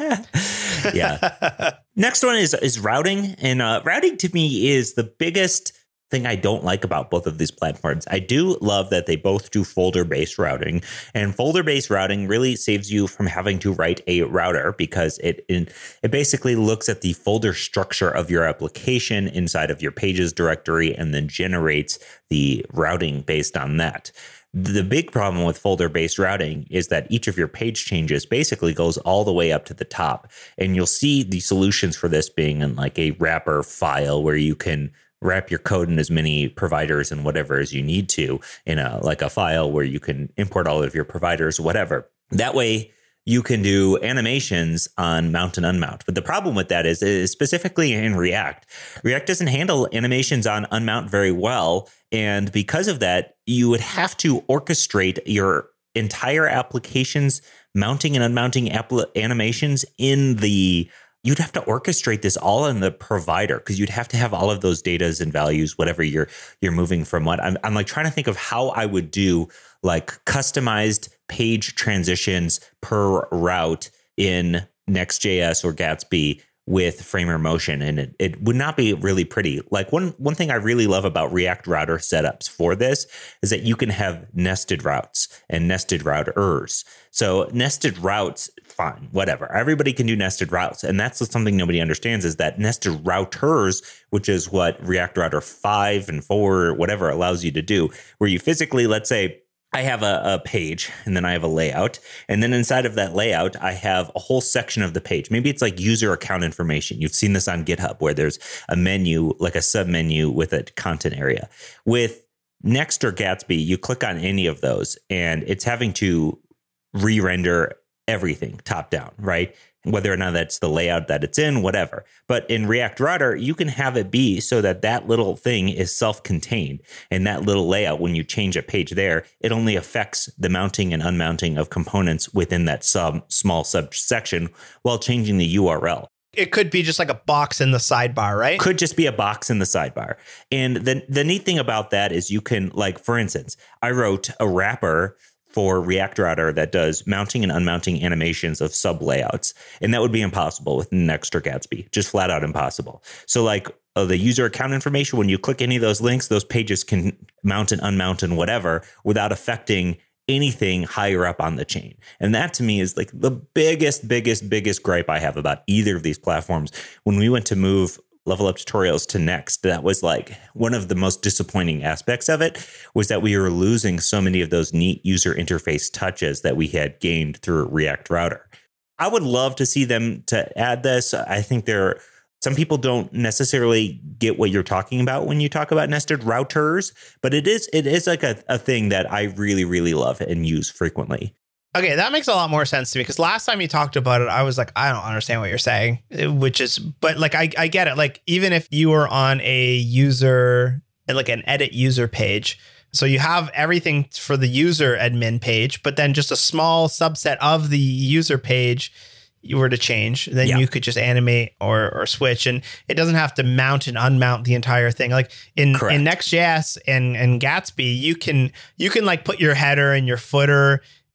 [SPEAKER 3] Yeah. Next one is is routing, and uh, routing to me is the biggest thing I don't like about both of these platforms. I do love that they both do folder-based routing, and folder-based routing really saves you from having to write a router because it it basically looks at the folder structure of your application inside of your pages directory and then generates the routing based on that. The big problem with folder-based routing is that each of your page changes basically goes all the way up to the top, and you'll see the solutions for this being in like a wrapper file where you can wrap your code in as many providers and whatever as you need to in a like a file where you can import all of your providers, whatever. That way you can do animations on mount and unmount. But the problem with that is, is specifically in React, React doesn't handle animations on unmount very well. And because of that, you would have to orchestrate your entire application's mounting and unmounting apl- animations in the You'd have to orchestrate this all in the provider because you'd have to have all of those datas and values, whatever you're you're moving from what. I'm, I'm like trying to think of how I would do like customized page transitions per route in Next.js or Gatsby with Framer Motion, and it, it would not be really pretty. Like one one thing I really love about React router setups for this is that you can have nested routes and nested routers. So nested routes, fine, whatever. Everybody can do nested routes. And that's something nobody understands is that nested routers, which is what React Router five and four, whatever allows you to do, where you physically, let's say, I have a, a page and then I have a layout. And then inside of that layout, I have a whole section of the page. Maybe it's like user account information. You've seen this on GitHub where there's a menu, like a sub menu with a content area. With Next or Gatsby, you click on any of those and it's having to re-render everything top down, right? Whether or not that's the layout that it's in, whatever. But in React Router, you can have it be so that that little thing is self-contained. And that little layout, when you change a page there, it only affects the mounting and unmounting of components within that sub small subsection while changing the U R L.
[SPEAKER 2] It could be just like a box in the sidebar, right?
[SPEAKER 3] Could just be a box in the sidebar. And the, the neat thing about that is you can, like, for instance, I wrote a wrapper for React Router that does mounting and unmounting animations of sub layouts. And that would be impossible with Next or Gatsby, just flat out impossible. So like uh, the user account information, when you click any of those links, those pages can mount and unmount and whatever without affecting anything higher up on the chain. And that to me is like the biggest, biggest, biggest gripe I have about either of these platforms. When we went to move Level Up Tutorials to Next, that was like one of the most disappointing aspects of it was that we were losing so many of those neat user interface touches that we had gained through React Router. I would love to see them to add this. I think there some people don't necessarily get what you're talking about when you talk about nested routers, but it is it is like a, a thing that I really, really love and use frequently.
[SPEAKER 2] Okay, that makes a lot more sense to me because last time you talked about it, I was like, I don't understand what you're saying, which is, but like, I, I get it. Like, even if you were on a user, like an edit user page, so you have everything for the user admin page, but then just a small subset of the user page you were to change, then yeah. you could just animate or or switch, and it doesn't have to mount and unmount the entire thing. Like in, in Next.js and, and Gatsby, you can you can like put your header and your footer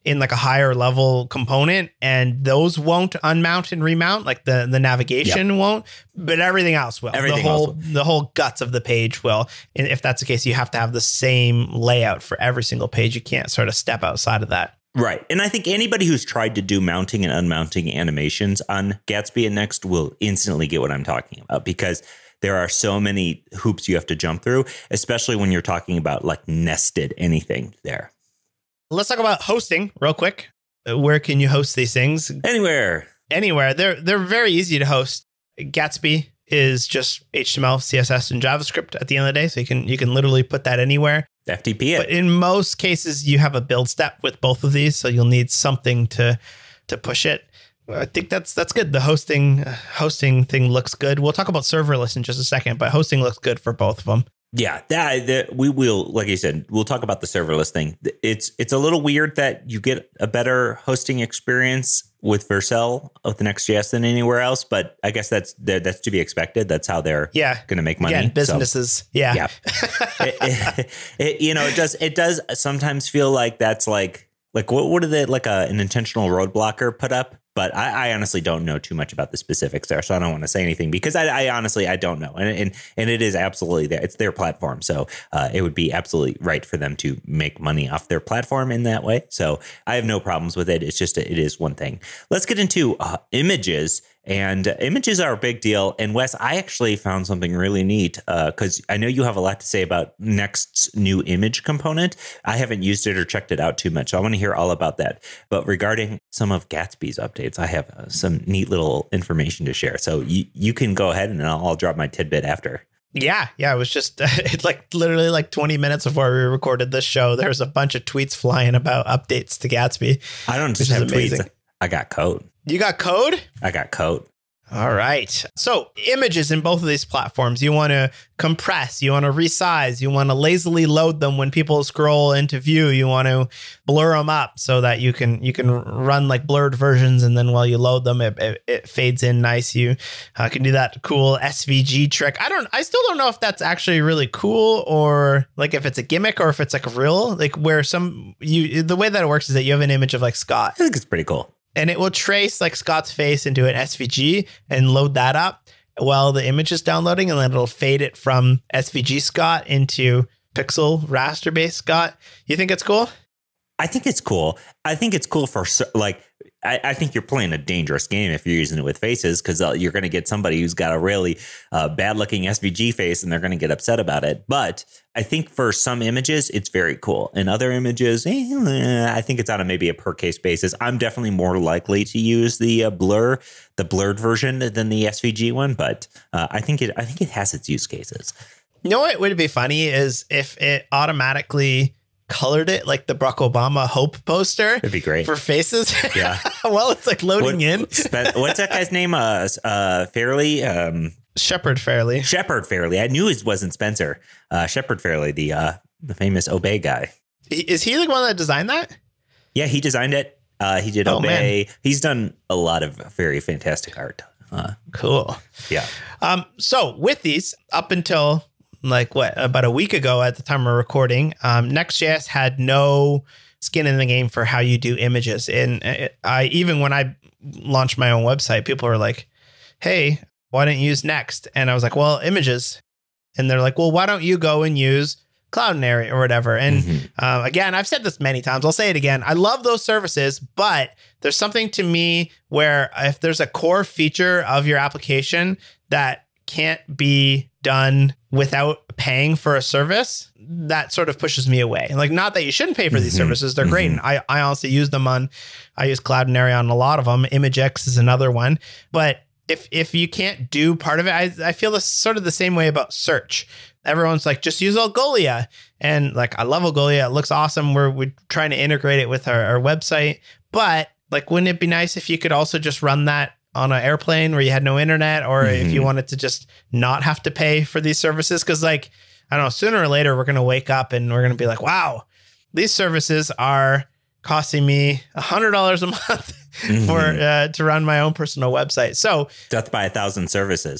[SPEAKER 2] in like a higher level component, and those won't unmount and remount, like the, the navigation yep. won't, but everything else will.
[SPEAKER 3] Everything
[SPEAKER 2] the whole
[SPEAKER 3] else will.
[SPEAKER 2] The whole guts of the page will. And if that's the case, you have to have the same layout for every single page. You can't sort of step outside of that.
[SPEAKER 3] Right. And I think anybody who's tried to do mounting and unmounting animations on Gatsby and Next will instantly get what I'm talking about, because there are so many hoops you have to jump through, especially when you're talking about like nested anything there.
[SPEAKER 2] Let's talk about hosting real quick. Where can you host these things?
[SPEAKER 3] Anywhere.
[SPEAKER 2] Anywhere. They're they're very easy to host. Gatsby is just H T M L, C S S, and JavaScript at the end of the day. So you can you can literally put that anywhere.
[SPEAKER 3] F T P it.
[SPEAKER 2] But in most cases, you have a build step with both of these. So you'll need something to to push it. I think that's that's good. The hosting uh, hosting thing looks good. We'll talk about serverless in just a second, but hosting looks good for both of them.
[SPEAKER 3] Yeah, that, that we will, like I said, we'll talk about the serverless thing. It's it's a little weird that you get a better hosting experience with Vercel of the Next.js than anywhere else, but I guess that's that's to be expected. That's how they're
[SPEAKER 2] yeah.
[SPEAKER 3] going to make money.
[SPEAKER 2] Yeah, businesses. So, yeah,
[SPEAKER 3] yeah. it, it, it, you know, it does it does sometimes feel like that's like like what what are they like a, an intentional roadblocker put up. But I, I honestly don't know too much about the specifics there, so I don't want to say anything because I, I honestly I don't know, and and and it is absolutely there. It's their platform, so uh, it would be absolutely right for them to make money off their platform in that way. So I have no problems with it. It's just a, it is one thing. Let's get into uh, images. And uh, images are a big deal. And Wes, I actually found something really neat because uh, I know you have a lot to say about Next's new image component. I haven't used it or checked it out too much, so I want to hear all about that. But regarding some of Gatsby's updates, I have uh, some neat little information to share. So you, you can go ahead and I'll, I'll drop my tidbit after.
[SPEAKER 2] Yeah, yeah. It was just it's like literally like twenty minutes before we recorded this show. There was a bunch of tweets flying about updates to Gatsby.
[SPEAKER 3] I don't just have tweets. I got code.
[SPEAKER 2] You got code?
[SPEAKER 3] I got code.
[SPEAKER 2] All right. So images in both of these platforms, you want to compress, you want to resize, you want to lazily load them when people scroll into view, you want to blur them up so that you can you can run like blurred versions, and then while you load them, it, it, it fades in nice. You uh, can do that cool S V G trick. I don't, I still don't know if that's actually really cool or like if it's a gimmick or if it's like real, like where some you the way that it works is that you have an image of like Scott.
[SPEAKER 3] I think it's pretty cool.
[SPEAKER 2] And it will trace like Scott's face into an S V G and load that up while the image is downloading. And then it'll fade it from S V G Scott into pixel raster based Scott. You think it's cool?
[SPEAKER 3] I think it's cool. I think it's cool for like, I, I think you're playing a dangerous game if you're using it with faces, because uh, you're going to get somebody who's got a really uh, bad looking S V G face and they're going to get upset about it. But I think for some images, it's very cool. And other images, eh, I think it's on a maybe a per case basis. I'm definitely more likely to use the uh, blur, the blurred version than the S V G one. But uh, I think it I think it has its use cases.
[SPEAKER 2] You know what would be funny is if it automatically colored it like the Barack Obama Hope poster.
[SPEAKER 3] It'd be great
[SPEAKER 2] for faces.
[SPEAKER 3] Yeah.
[SPEAKER 2] Well, it's like loading
[SPEAKER 3] what,
[SPEAKER 2] in.
[SPEAKER 3] Spe- what's that guy's name? Uh, uh, Fairley. Um,
[SPEAKER 2] Shepard Fairley.
[SPEAKER 3] Shepard Fairley. I knew it wasn't Spencer. Uh, Shepard Fairley, the uh, the famous Obey guy.
[SPEAKER 2] Is he the one that designed that?
[SPEAKER 3] Yeah, he designed it. Uh, he did
[SPEAKER 2] oh,
[SPEAKER 3] Obey.
[SPEAKER 2] Man.
[SPEAKER 3] He's done a lot of very fantastic art. Uh,
[SPEAKER 2] cool.
[SPEAKER 3] Yeah.
[SPEAKER 2] Um. So with these, up until like what, about a week ago at the time of recording, um, Next.js had no skin in the game for how you do images. And it, I, even when I launched my own website, people were like, hey, why don't you use Next? And I was like, well, images. And they're like, well, why don't you go and use Cloudinary or whatever? And mm-hmm. uh, again, I've said this many times. I'll say it again. I love those services, but there's something to me where if there's a core feature of your application that can't be done without paying for a service, that sort of pushes me away. Like, not that you shouldn't pay for these mm-hmm. services. They're mm-hmm. great. And I, I honestly use them on, I use Cloudinary on a lot of them. ImageX is another one. But if if you can't do part of it, I, I feel this sort of the same way about search. Everyone's like, just use Algolia. And like, I love Algolia. It looks awesome. We're, we're trying to integrate it with our, our website. But like, wouldn't it be nice if you could also just run that on an airplane where you had no internet, or mm-hmm. if you wanted to just not have to pay for these services? Because like, I don't know, sooner or later, we're going to wake up and we're going to be like, wow, these services are costing me one hundred dollars a month mm-hmm. for uh, to run my own personal website. So
[SPEAKER 3] death by a thousand services.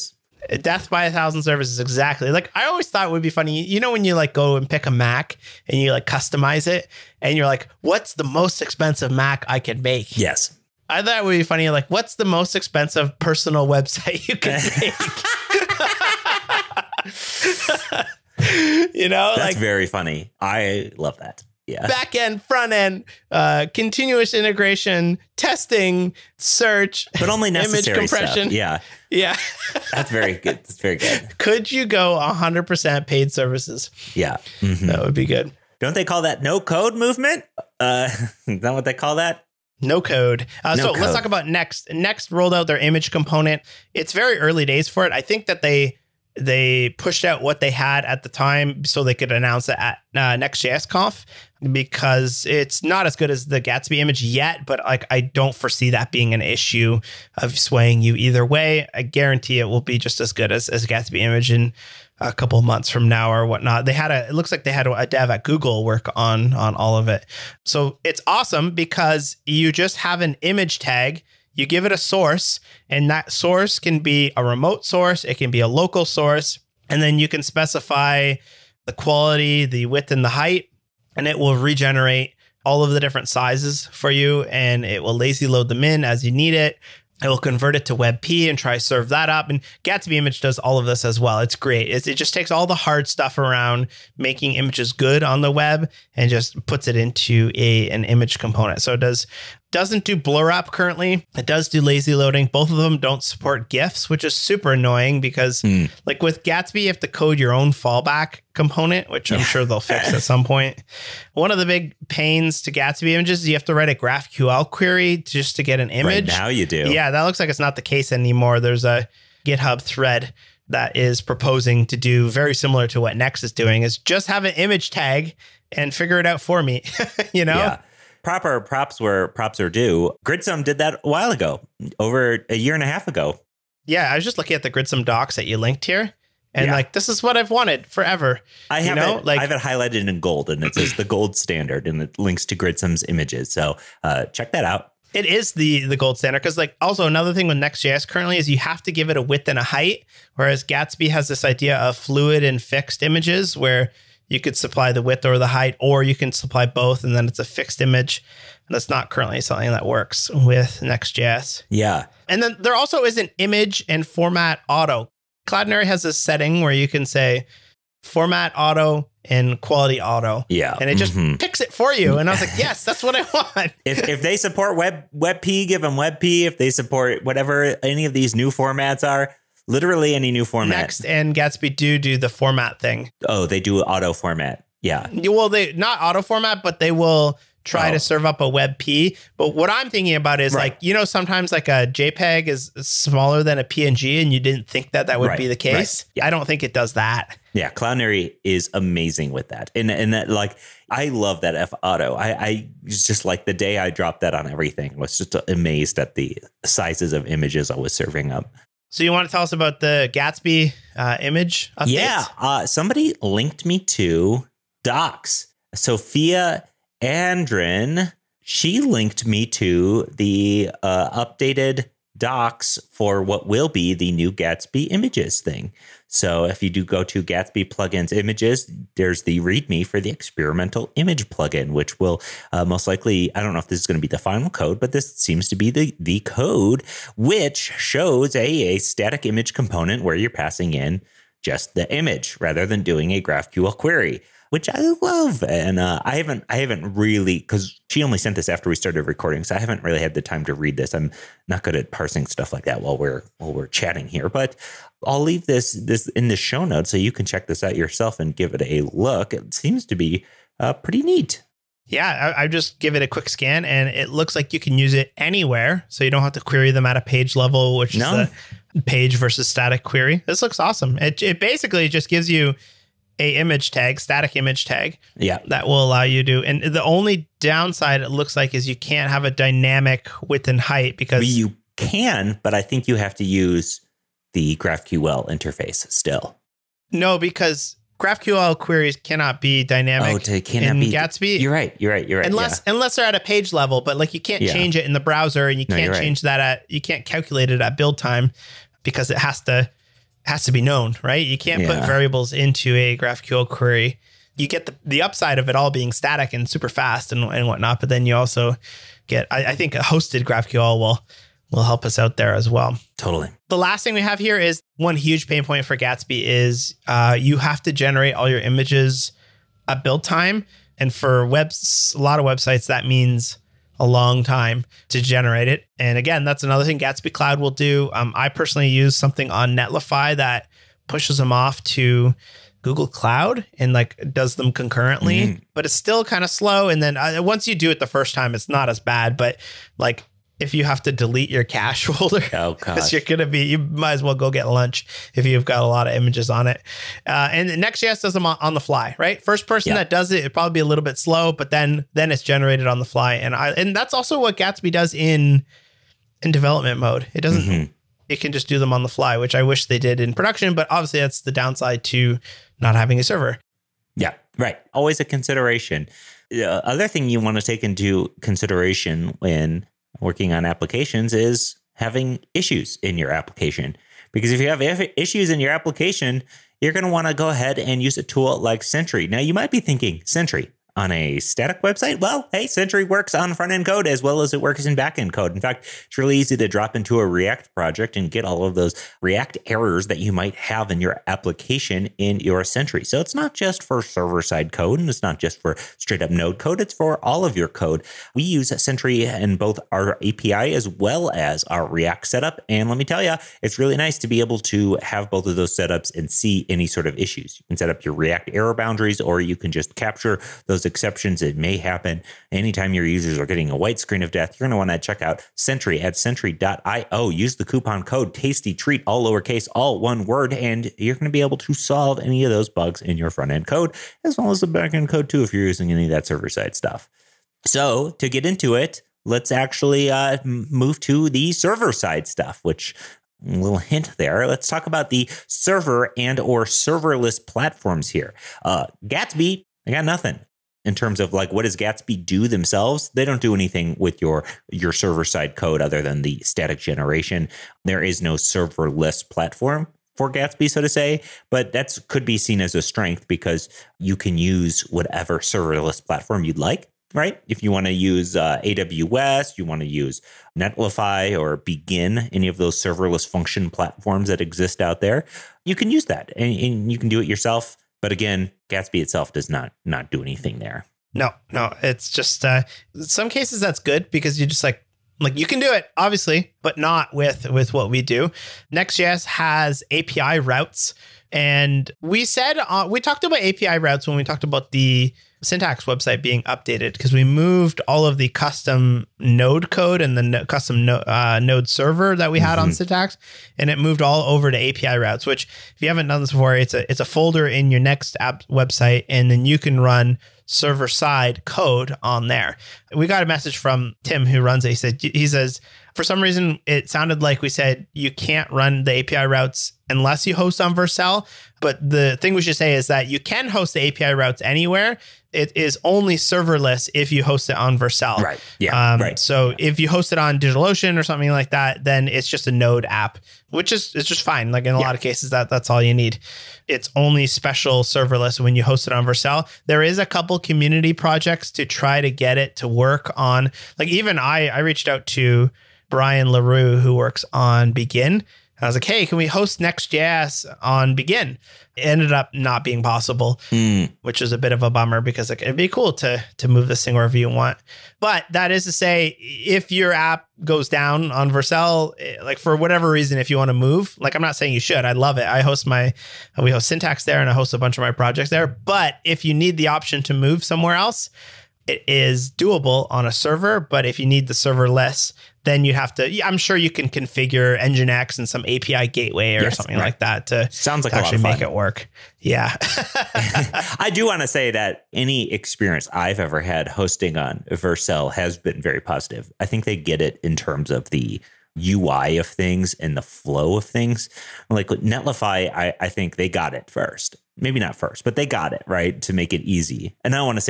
[SPEAKER 2] Death by a thousand services, exactly. Like I always thought it would be funny. You know, when you like go and pick a Mac and you like customize it and you're like, what's the most expensive Mac I can make?
[SPEAKER 3] Yes.
[SPEAKER 2] I thought it would be funny. Like, what's the most expensive personal website you can make? You know,
[SPEAKER 3] that's
[SPEAKER 2] like
[SPEAKER 3] very funny. I love that. Yeah.
[SPEAKER 2] Back end, front end, uh, continuous integration, testing, search,
[SPEAKER 3] but only
[SPEAKER 2] image
[SPEAKER 3] necessary
[SPEAKER 2] compression.
[SPEAKER 3] stuff. Yeah.
[SPEAKER 2] Yeah.
[SPEAKER 3] That's very good. That's very good.
[SPEAKER 2] Could you go one hundred percent paid services?
[SPEAKER 3] Yeah. Mm-hmm.
[SPEAKER 2] That would be good.
[SPEAKER 3] Don't they call that no code movement? Uh, is that what they call that?
[SPEAKER 2] No code. Uh,
[SPEAKER 3] no
[SPEAKER 2] so
[SPEAKER 3] code.
[SPEAKER 2] let's talk about Next. Next rolled out their image component. It's very early days for it. I think that they they pushed out what they had at the time so they could announce it at uh, Next.js Conf, because it's not as good as the Gatsby image yet, but like I don't foresee that being an issue of swaying you either way. I guarantee it will be just as good as, as Gatsby image in a couple of months from now or whatnot. They had a, it looks like they had a dev at Google work on, on all of it. So it's awesome because you just have an image tag. You give it a source, and that source can be a remote source. It can be a local source. And then you can specify the quality, the width, and the height, and it will regenerate all of the different sizes for you. And it will lazy load them in as you need it. It will convert it to WebP and try to serve that up. And Gatsby Image does all of this as well. It's great. It's, it just takes all the hard stuff around making images good on the web and just puts it into a an image component. So it does doesn't do blur up currently. It does do lazy loading. Both of them don't support GIFs, which is super annoying because mm. like with Gatsby, you have to code your own fallback component, which I'm sure they'll fix at some point. One of the big pains to Gatsby images is you have to write a GraphQL query just to get an image.
[SPEAKER 3] Right now you do.
[SPEAKER 2] Yeah, that looks like it's not the case anymore. There's a GitHub thread that is proposing to do very similar to what Next is doing, is just have an image tag and figure it out for me, you know?
[SPEAKER 3] Yeah. Proper props where props are due. Gridsome did that a while ago, over a year and a half ago.
[SPEAKER 2] Yeah, I was just looking at the Gridsome docs that you linked here. And yeah. like, this is what I've wanted forever.
[SPEAKER 3] I have,
[SPEAKER 2] you know?
[SPEAKER 3] it,
[SPEAKER 2] like,
[SPEAKER 3] I have it highlighted in gold, and it says the gold standard, and it links to Gridsome's images. So uh, check that out.
[SPEAKER 2] It is the the gold standard, because like also another thing with Next.js currently is you have to give it a width and a height, whereas Gatsby has this idea of fluid and fixed images where you could supply the width or the height, or you can supply both, and then it's a fixed image. And that's not currently something that works with Next.js.
[SPEAKER 3] Yeah.
[SPEAKER 2] And then there also is an image and format auto. Cloudinary has this setting where you can say format auto and quality auto.
[SPEAKER 3] Yeah.
[SPEAKER 2] And it just
[SPEAKER 3] mm-hmm.
[SPEAKER 2] picks it for you. And I was like, yes, that's what I want.
[SPEAKER 3] if if they support Web WebP, give them WebP. If they support whatever any of these new formats are, literally any new format.
[SPEAKER 2] Next and Gatsby do do the format thing.
[SPEAKER 3] Oh, they do auto format. Yeah.
[SPEAKER 2] Well, they not auto format, but they will try
[SPEAKER 3] oh.
[SPEAKER 2] to serve up a WebP. But what I'm thinking about is
[SPEAKER 3] right.
[SPEAKER 2] like, you know, sometimes like a JPEG is smaller than a P N G and you didn't think that that would
[SPEAKER 3] right.
[SPEAKER 2] be the case.
[SPEAKER 3] Right. Yeah.
[SPEAKER 2] I don't think it does that.
[SPEAKER 3] Yeah. Cloudinary is amazing with that. And and that, like, I love that F auto. I, I just like the day I dropped that on everything, I was just amazed at the sizes of images I was serving up.
[SPEAKER 2] So you want to tell us about the Gatsby uh, image updates?
[SPEAKER 3] Yeah. Uh, somebody linked me to docs. Sophia Andrin, she linked me to the uh, updated docs for what will be the new Gatsby images thing. So if you do go to Gatsby plugins images, there's the README for the experimental image plugin, which will uh, most likely, I don't know if this is going to be the final code, but this seems to be the, the code, which shows a, a static image component where you're passing in just the image rather than doing a GraphQL query, which I love. And uh, I haven't I haven't really, because she only sent this after we started recording, so I haven't really had the time to read this. I'm not good at parsing stuff like that while we're while we're chatting here. But I'll leave this this in the show notes so you can check this out yourself and give it a look. It seems to be uh, pretty neat.
[SPEAKER 2] Yeah, I, I just give it a quick scan, and it looks like you can use it anywhere, so you don't have to query them at a page level, which no. is the page versus static query. This looks awesome. It it basically just gives you a image tag, static image tag.
[SPEAKER 3] Yeah.
[SPEAKER 2] That will allow you to, and the only downside it looks like is you can't have a dynamic width and height because
[SPEAKER 3] you can, but I think you have to use the GraphQL interface still.
[SPEAKER 2] No, because GraphQL queries cannot be dynamic
[SPEAKER 3] oh, to, cannot
[SPEAKER 2] in
[SPEAKER 3] be,
[SPEAKER 2] Gatsby.
[SPEAKER 3] You're right. You're right. You're right.
[SPEAKER 2] Unless
[SPEAKER 3] yeah.
[SPEAKER 2] unless they're at a page level, but like you can't yeah. change it in the browser, and you
[SPEAKER 3] no,
[SPEAKER 2] can't change
[SPEAKER 3] right.
[SPEAKER 2] that at you can't calculate it at build time because it has to has to be known, right? You can't
[SPEAKER 3] Yeah.
[SPEAKER 2] put variables into a GraphQL query. You get the, the upside of it all being static and super fast and, and whatnot, but then you also get, I, I think a hosted GraphQL will, will help us out there as well.
[SPEAKER 3] Totally.
[SPEAKER 2] The last thing we have here is one huge pain point for Gatsby is uh, you have to generate all your images at build time. And for webs, a lot of websites, that means a long time to generate it. And again, that's another thing Gatsby Cloud will do. Um, I personally use something on Netlify that pushes them off to Google Cloud and like does them concurrently, mm. but it's still kind of slow. And then uh, once you do it the first time, it's not as bad. But like if you have to delete your cache folder,
[SPEAKER 3] oh,
[SPEAKER 2] because you're going to be, you might as well go get lunch if you've got a lot of images on it. Uh, and Next.js does them on, on the fly, right? First person yeah. that does it, it'd probably be a little bit slow, but then then it's generated on the fly. And I and that's also what Gatsby does in in development mode. It doesn't, mm-hmm. it can just do them on the fly, which I wish they did in production, but obviously that's the downside to not having a server.
[SPEAKER 3] Yeah, right. Always a consideration. The other thing you want to take into consideration when working on applications is having issues in your application. Because if you have issues in your application, you're going to want to go ahead and use a tool like Sentry. Now, you might be thinking, Sentry on a static website? Well, hey, Sentry works on front-end code as well as it works in back-end code. In fact, it's really easy to drop into a React project and get all of those React errors that you might have in your application in your Sentry. So it's not just for server-side code, and it's not just for straight-up Node code. It's for all of your code. We use Sentry in both our A P I as well as our React setup. And let me tell you, it's really nice to be able to have both of those setups and see any sort of issues. You can set up your React error boundaries, or you can just capture those exceptions that may happen anytime your users are getting a white screen of death. You're going to want to check out Sentry at sentry dot io. Use the coupon code TASTYTREAT, all lowercase, all one word, and you're going to be able to solve any of those bugs in your front-end code, as well as the back-end code too, if you're using any of that server-side stuff. So to get into it, let's actually uh, move to the server-side stuff, which a little hint there. Let's talk about the server and or serverless platforms here. Uh, Gatsby, I got nothing. In terms of like, what does Gatsby do themselves? They don't do anything with your, your server-side code other than the static generation. There is no serverless platform for Gatsby, so to say, but that could be seen as a strength because you can use whatever serverless platform you'd like, right? If you want to use uh, A W S, you want to use Netlify or Begin, any of those serverless function platforms that exist out there, you can use that and, and you can do it yourself. But again, Gatsby itself does not not do anything there.
[SPEAKER 2] No, no, it's just uh, some cases that's good because you just like like you can do it, obviously, but not with with what we do. Next.js has A P I routes, and we said uh, we talked about A P I routes when we talked about the Syntax website being updated because we moved all of the custom node code and the no, custom no, uh, node server that we had mm-hmm. on Syntax, and it moved all over to A P I routes, which if you haven't done this before, it's a it's a folder in your Next app website, and then you can run server side code on there. We got a message from Tim who runs it. He said, he says, for some reason, it sounded like we said you can't run the A P I routes unless you host on Vercel. But the thing we should say is that you can host the A P I routes anywhere. It is only serverless if you host it on Vercel.
[SPEAKER 3] Right. Yeah.
[SPEAKER 2] Um,
[SPEAKER 3] right.
[SPEAKER 2] So yeah. if you host it on DigitalOcean or something like that, then it's just a Node app, which is it's just fine. Like in a yeah. lot of cases, that that's all you need. It's only special serverless when you host it on Vercel. There is a couple community projects to try to get it to work on. Like even I, I reached out to Brian LaRue, who works on Begin. I was like, hey, can we host Next.js on Begin? It ended up not being possible, mm. which is a bit of a bummer because like, it'd be cool to to move this thing wherever you want. But that is to say, if your app goes down on Vercel, like for whatever reason, if you want to move, like I'm not saying you should, I love it. I host my, we host Syntax there and I host a bunch of my projects there. But if you need the option to move somewhere else, it is doable on a server. But if you need the serverless, then you have to, I'm sure you can configure Nginx and some A P I gateway or yes, something right. like that to,
[SPEAKER 3] Sounds like
[SPEAKER 2] to
[SPEAKER 3] a
[SPEAKER 2] actually
[SPEAKER 3] lot of
[SPEAKER 2] make
[SPEAKER 3] fun.
[SPEAKER 2] it work. Yeah.
[SPEAKER 3] I do want to say that any experience I've ever had hosting on Vercel has been very positive. I think they get it in terms of the U I of things and the flow of things. Like with Netlify, I, I think they got it first. Maybe not first, but they got it, right? To make it easy. And I don't want to say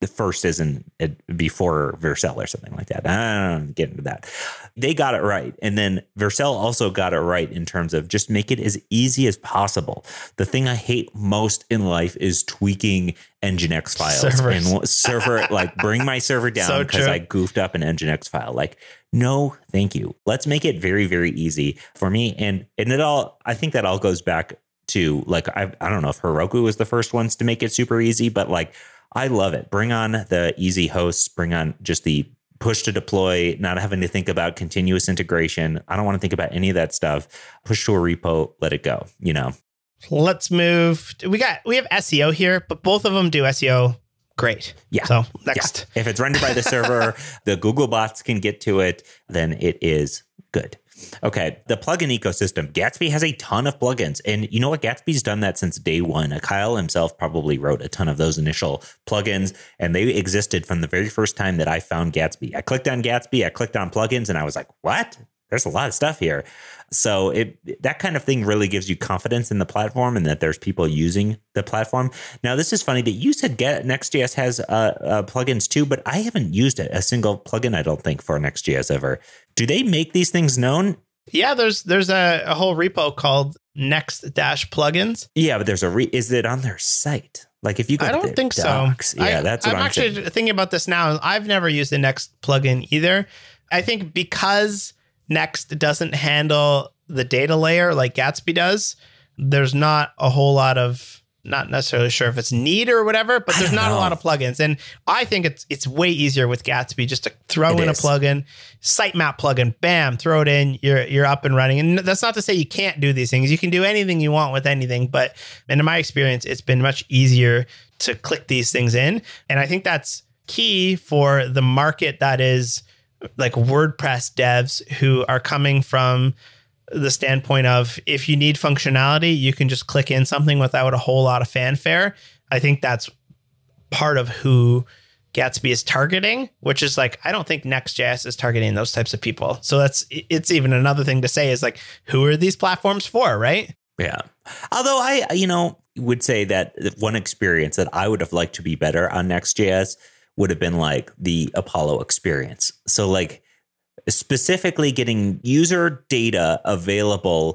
[SPEAKER 3] the first isn't before Vercel or something like that. I don't get into that. They got it right. And then Vercel also got it right in terms of just make it as easy as possible. The thing I hate most in life is tweaking Nginx files Servers. and server, like bring my server down because so I goofed up an Nginx file. Like, no, thank you. Let's make it very, very easy for me. And, and it all, I think that all goes back to like, I, I don't know if Heroku was the first ones to make it super easy, but like, I love it. Bring on the easy hosts, bring on just the push to deploy, not having to think about continuous integration. I don't want to think about any of that stuff. Push to a repo, let it go, you know.
[SPEAKER 2] Let's move. We got, we have S E O here, but both of them do S E O great.
[SPEAKER 3] Yeah.
[SPEAKER 2] So next.
[SPEAKER 3] Yeah. If it's rendered by the server, the Google bots can get to it, then it is good. Okay, the plugin ecosystem. Gatsby has a ton of plugins. And you know what? Gatsby's done that since day one. Kyle himself probably wrote a ton of those initial plugins, and they existed from the very first time that I found Gatsby. I clicked on Gatsby, I clicked on plugins, and I was like, what? There's a lot of stuff here. So it that kind of thing really gives you confidence in the platform and that there's people using the platform. Now, this is funny that you said Get, Next.js has uh, uh, plugins too, but I haven't used it, a single plugin, I don't think, for Next.js ever. Do they make these things known?
[SPEAKER 2] Yeah, there's there's a, a whole repo called Next-plugins.
[SPEAKER 3] Yeah, but there's a re- is it on their site? Like if you go
[SPEAKER 2] I don't
[SPEAKER 3] to
[SPEAKER 2] think
[SPEAKER 3] docs,
[SPEAKER 2] so.
[SPEAKER 3] Yeah,
[SPEAKER 2] I,
[SPEAKER 3] that's what
[SPEAKER 2] I'm,
[SPEAKER 3] I'm
[SPEAKER 2] actually
[SPEAKER 3] saying.
[SPEAKER 2] thinking about this now. I've never used the Next plugin either. I think because Next doesn't handle the data layer like Gatsby does, there's not a whole lot of, not necessarily sure if it's neat or whatever, but there's not know. a lot of plugins. And I think it's it's way easier with Gatsby just to throw it in is. a plugin, sitemap plugin, bam, throw it in, you're you're up and running. And that's not to say you can't do these things. You can do anything you want with anything, but in my experience, it's been much easier to click these things in. And I think that's key for the market that is like WordPress devs who are coming from the standpoint of if you need functionality, you can just click in something without a whole lot of fanfare. I think that's part of who Gatsby is targeting, which is like, I don't think Next.js is targeting those types of people. So that's, it's even another thing to say is like, who are these platforms for, right?
[SPEAKER 3] Yeah. Although I, you know, would say that one experience that I would have liked to be better on Next.js would have been like the Apollo experience. So like, specifically getting user data available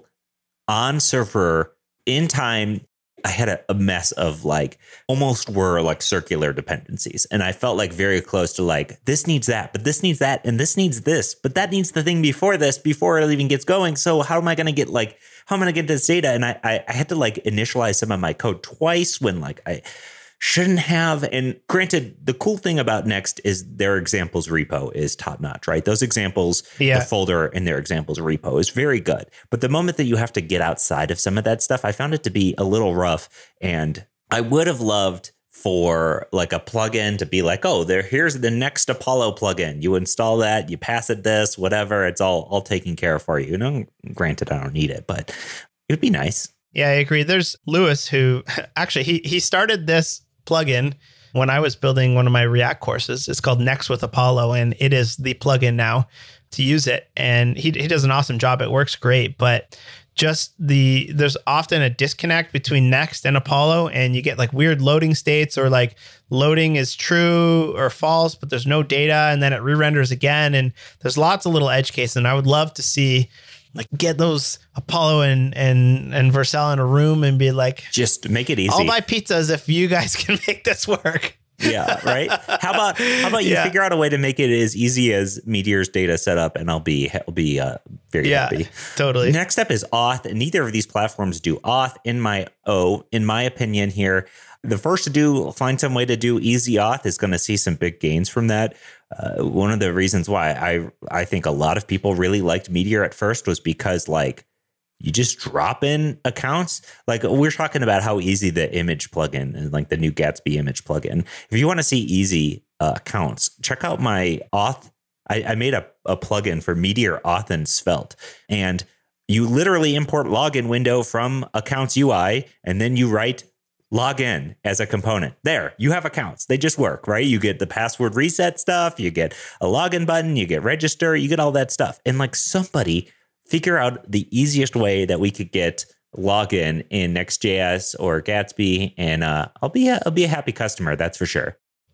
[SPEAKER 3] on server in time. I had a, a mess of like almost were like circular dependencies. And I felt like very close to like, this needs that, but this needs that, and this needs this, but that needs the thing before this, before it even gets going. So how am I going to get like, how am I going to get this data? And I, I, I had to like initialize some of my code twice when like I shouldn't have. And granted, the cool thing about Next is their examples repo is top notch, right? Those examples, yeah. the folder in their examples repo is very good. But the moment that you have to get outside of some of that stuff, I found it to be a little rough. And I would have loved for like a plugin to be like, oh, there, here's the Next Apollo plugin. You install that, you pass it this, whatever. It's all, all taken care of for you. You know, granted, I don't need it, but it would be nice.
[SPEAKER 2] Yeah, I agree. There's Lewis who actually, he he started this plugin when I was building one of my React courses. It's called Next with Apollo, and it is the plugin now to use it. And he he does an awesome job. It works great, but just the there's often a disconnect between Next and Apollo, and you get like weird loading states, or like loading is true or false, but there's no data, and then it re-renders again. And there's lots of little edge cases, and I would love to see like get those Apollo and and and Vercel in a room and be like,
[SPEAKER 3] just make it easy.
[SPEAKER 2] I'll buy pizzas if you guys can make this work.
[SPEAKER 3] Yeah, right. How about how about you yeah. figure out a way to make it as easy as Meteor's data setup, and I'll be I'll be uh, very
[SPEAKER 2] yeah,
[SPEAKER 3] happy.
[SPEAKER 2] Totally.
[SPEAKER 3] Next up is Auth. Neither of these platforms do Auth. In my oh, in my opinion, here, the first to do find some way to do easy Auth is going to see some big gains from that. Uh, one of the reasons why I I think a lot of people really liked Meteor at first was because like you just drop in accounts. Like we're talking about how easy the image plugin and like the new Gatsby image plugin. If you want to see easy uh, accounts, check out my Auth. I, I made a, a plugin for Meteor Auth and Svelte, and you literally import login window from accounts U I, and then you write login as a component. There, you have accounts. They just work, right? You get the password reset stuff, you get a login button, you get register, you get all that stuff. And like somebody figure out the easiest way that we could get login in Next.js or Gatsby, and uh, I'll be a, I'll be a happy customer. That's for sure.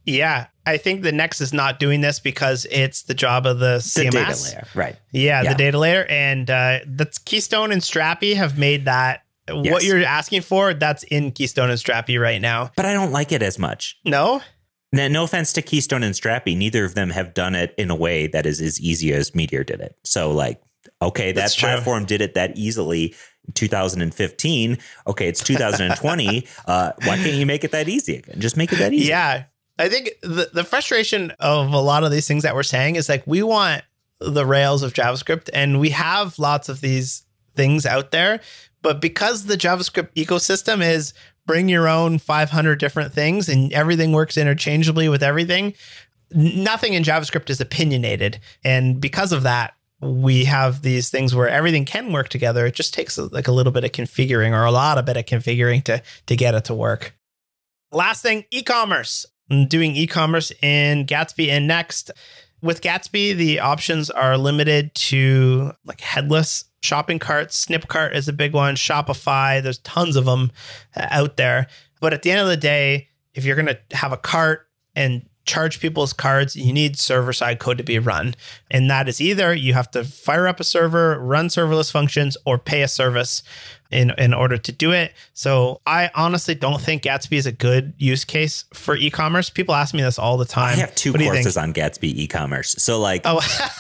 [SPEAKER 2] Yeah. I think the Next is not doing this because it's the job of the C M S.
[SPEAKER 3] The data layer, right.
[SPEAKER 2] Yeah,
[SPEAKER 3] yeah.
[SPEAKER 2] the data layer. And uh, that's Keystone and Strapi have made that.
[SPEAKER 3] Yes.
[SPEAKER 2] What you're asking for, that's in Keystone and Strapi right now.
[SPEAKER 3] But I don't like it as much.
[SPEAKER 2] No?
[SPEAKER 3] Now, no offense to Keystone and Strapi. Neither of them have done it in a way that is as easy as Meteor did it. So like, okay, that
[SPEAKER 2] That's true.
[SPEAKER 3] platform did it that easily in two thousand fifteen. Okay, it's two thousand twenty. uh, why can't you make it that easy again? Just make it that easy.
[SPEAKER 2] Yeah. I think the, the frustration of a lot of these things that we're saying is like, we want the rails of JavaScript, and we have lots of these things out there. But because the JavaScript ecosystem is bring your own five hundred different things and everything works interchangeably with everything, nothing in JavaScript is opinionated. And because of that, we have these things where everything can work together. It just takes like a little bit of configuring or a lot of bit of configuring to, to get it to work. Last thing, e-commerce. I'm doing e-commerce in Gatsby and Next. With Gatsby, the options are limited to like headless shopping carts. Snipcart is a big one. Shopify, there's tons of them out there. But at the end of the day, if you're going to have a cart and charge people's cards, you need server-side code to be run. And that is either you have to fire up a server, run serverless functions, or pay a service in, in order to do it. So I honestly don't think Gatsby is a good use case for e-commerce. People ask me this all the time.
[SPEAKER 3] I have two courses on Gatsby e-commerce. So like, oh.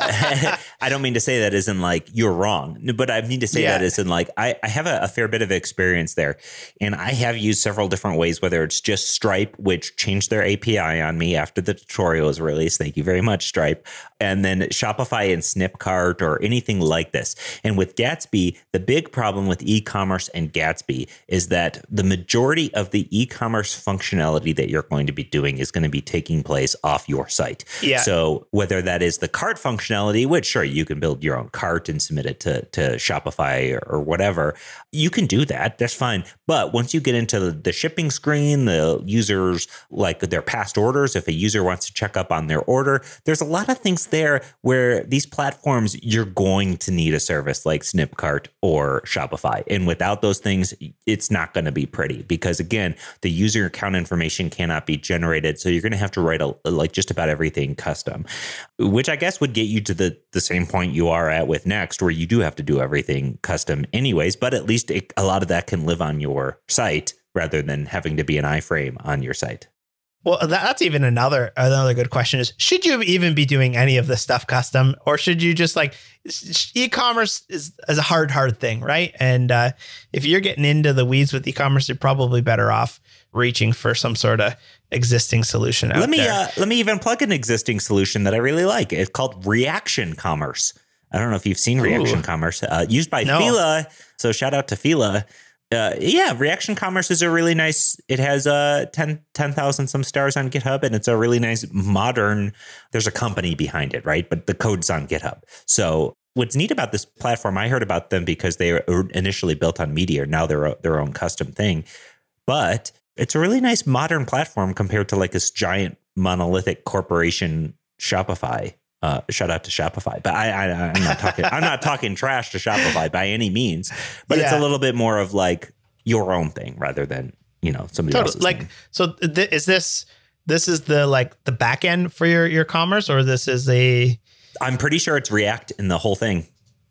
[SPEAKER 3] I don't mean to say that as in like, you're wrong, but I mean to say yeah. that as in like, I, I have a, a fair bit of experience there, and I have used several different ways, whether it's just Stripe, which changed their A P I on me after the tutorial was released. Thank you very much, Stripe. And then Shopify and Snipcart or anything like this. And with Gatsby, the big problem with e-commerce and Gatsby is that the majority of the e-commerce functionality that you're going to be doing is going to be taking place off your site.
[SPEAKER 2] Yeah.
[SPEAKER 3] So whether that is the cart functionality, which sure, you can build your own cart and submit it to, to Shopify or, or whatever, you can do that. That's fine. But once you get into the, the shipping screen, the users, like their past orders, if a user wants to check up on their order, there's a lot of things there where these platforms, you're going to need a service like Snipcart or Shopify. And without those things, it's not going to be pretty, because again, the user account information cannot be generated. So you're going to have to write a, like just about everything custom, which I guess would get you to the, the same point you are at with Next, where you do have to do everything custom anyways, but at least it, a lot of that can live on your site rather than having to be an iframe on your site.
[SPEAKER 2] Well, that's even another another good question is, should you even be doing any of this stuff custom, or should you just like, e-commerce is, is a hard, hard thing, right? And uh, if you're getting into the weeds with e-commerce, you're probably better off reaching for some sort of existing solution out
[SPEAKER 3] let me,
[SPEAKER 2] there.
[SPEAKER 3] Uh, let me even plug an existing solution that I really like. It's called Reaction Commerce. I don't know if you've seen Reaction Ooh. Commerce, uh, used by no. Fila. So shout out to Fila. Uh, yeah, Reaction Commerce is a really nice, it has uh, ten thousand some stars on GitHub, and it's a really nice modern, there's a company behind it, right? But the code's on GitHub. So what's neat about this platform, I heard about them because they were initially built on Meteor. Now they're their own custom thing. But it's a really nice modern platform compared to like this giant monolithic corporation Shopify. Uh, shout out to Shopify, but I, I, I'm not talking. I'm not talking trash to Shopify by any means. But yeah. It's a little bit more of like your own thing rather than, you know, somebody
[SPEAKER 2] totally.
[SPEAKER 3] else's.
[SPEAKER 2] Like,
[SPEAKER 3] thing.
[SPEAKER 2] so th- is this this is the like the back end for your your commerce, or this is a?
[SPEAKER 3] I'm pretty sure it's React in the whole thing.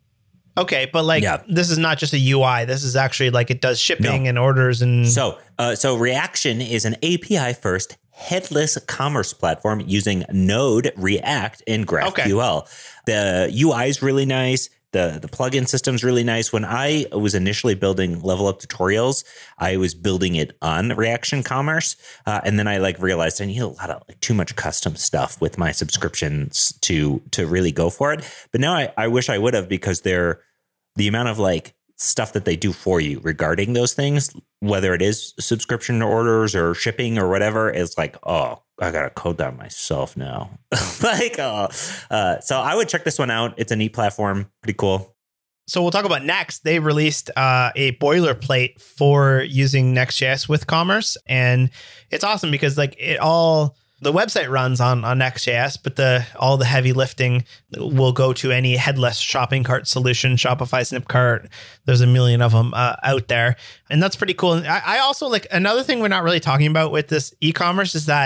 [SPEAKER 2] Okay, but like yeah. this is not just a U I. This is actually like it does shipping no. and orders and.
[SPEAKER 3] So, uh, so Reaction is an A P I first headless commerce platform using Node, React, and GraphQL. Okay. The U I is really nice. The the plugin system's really nice. When I was initially building Level Up tutorials, I was building it on Reaction Commerce, uh, and then I like realized I need a lot of like too much custom stuff with my subscriptions to to really go for it. But now I, I wish I would have, because they're the amount of like stuff that they do for you regarding those things, whether it is subscription orders or shipping or whatever, is like, oh, I got to code that myself now. like, oh, uh, so I would check this one out. It's a neat platform. Pretty cool.
[SPEAKER 2] So we'll talk about Next. They released uh, a boilerplate for using Next.js with Commerce. And it's awesome because like it all, the website runs on, on Next.js, but the all the heavy lifting will go to any headless shopping cart solution, Shopify, Snipcart. There's a million of them uh, out there. And that's pretty cool. And I, I also like another thing we're not really talking about with this e-commerce is that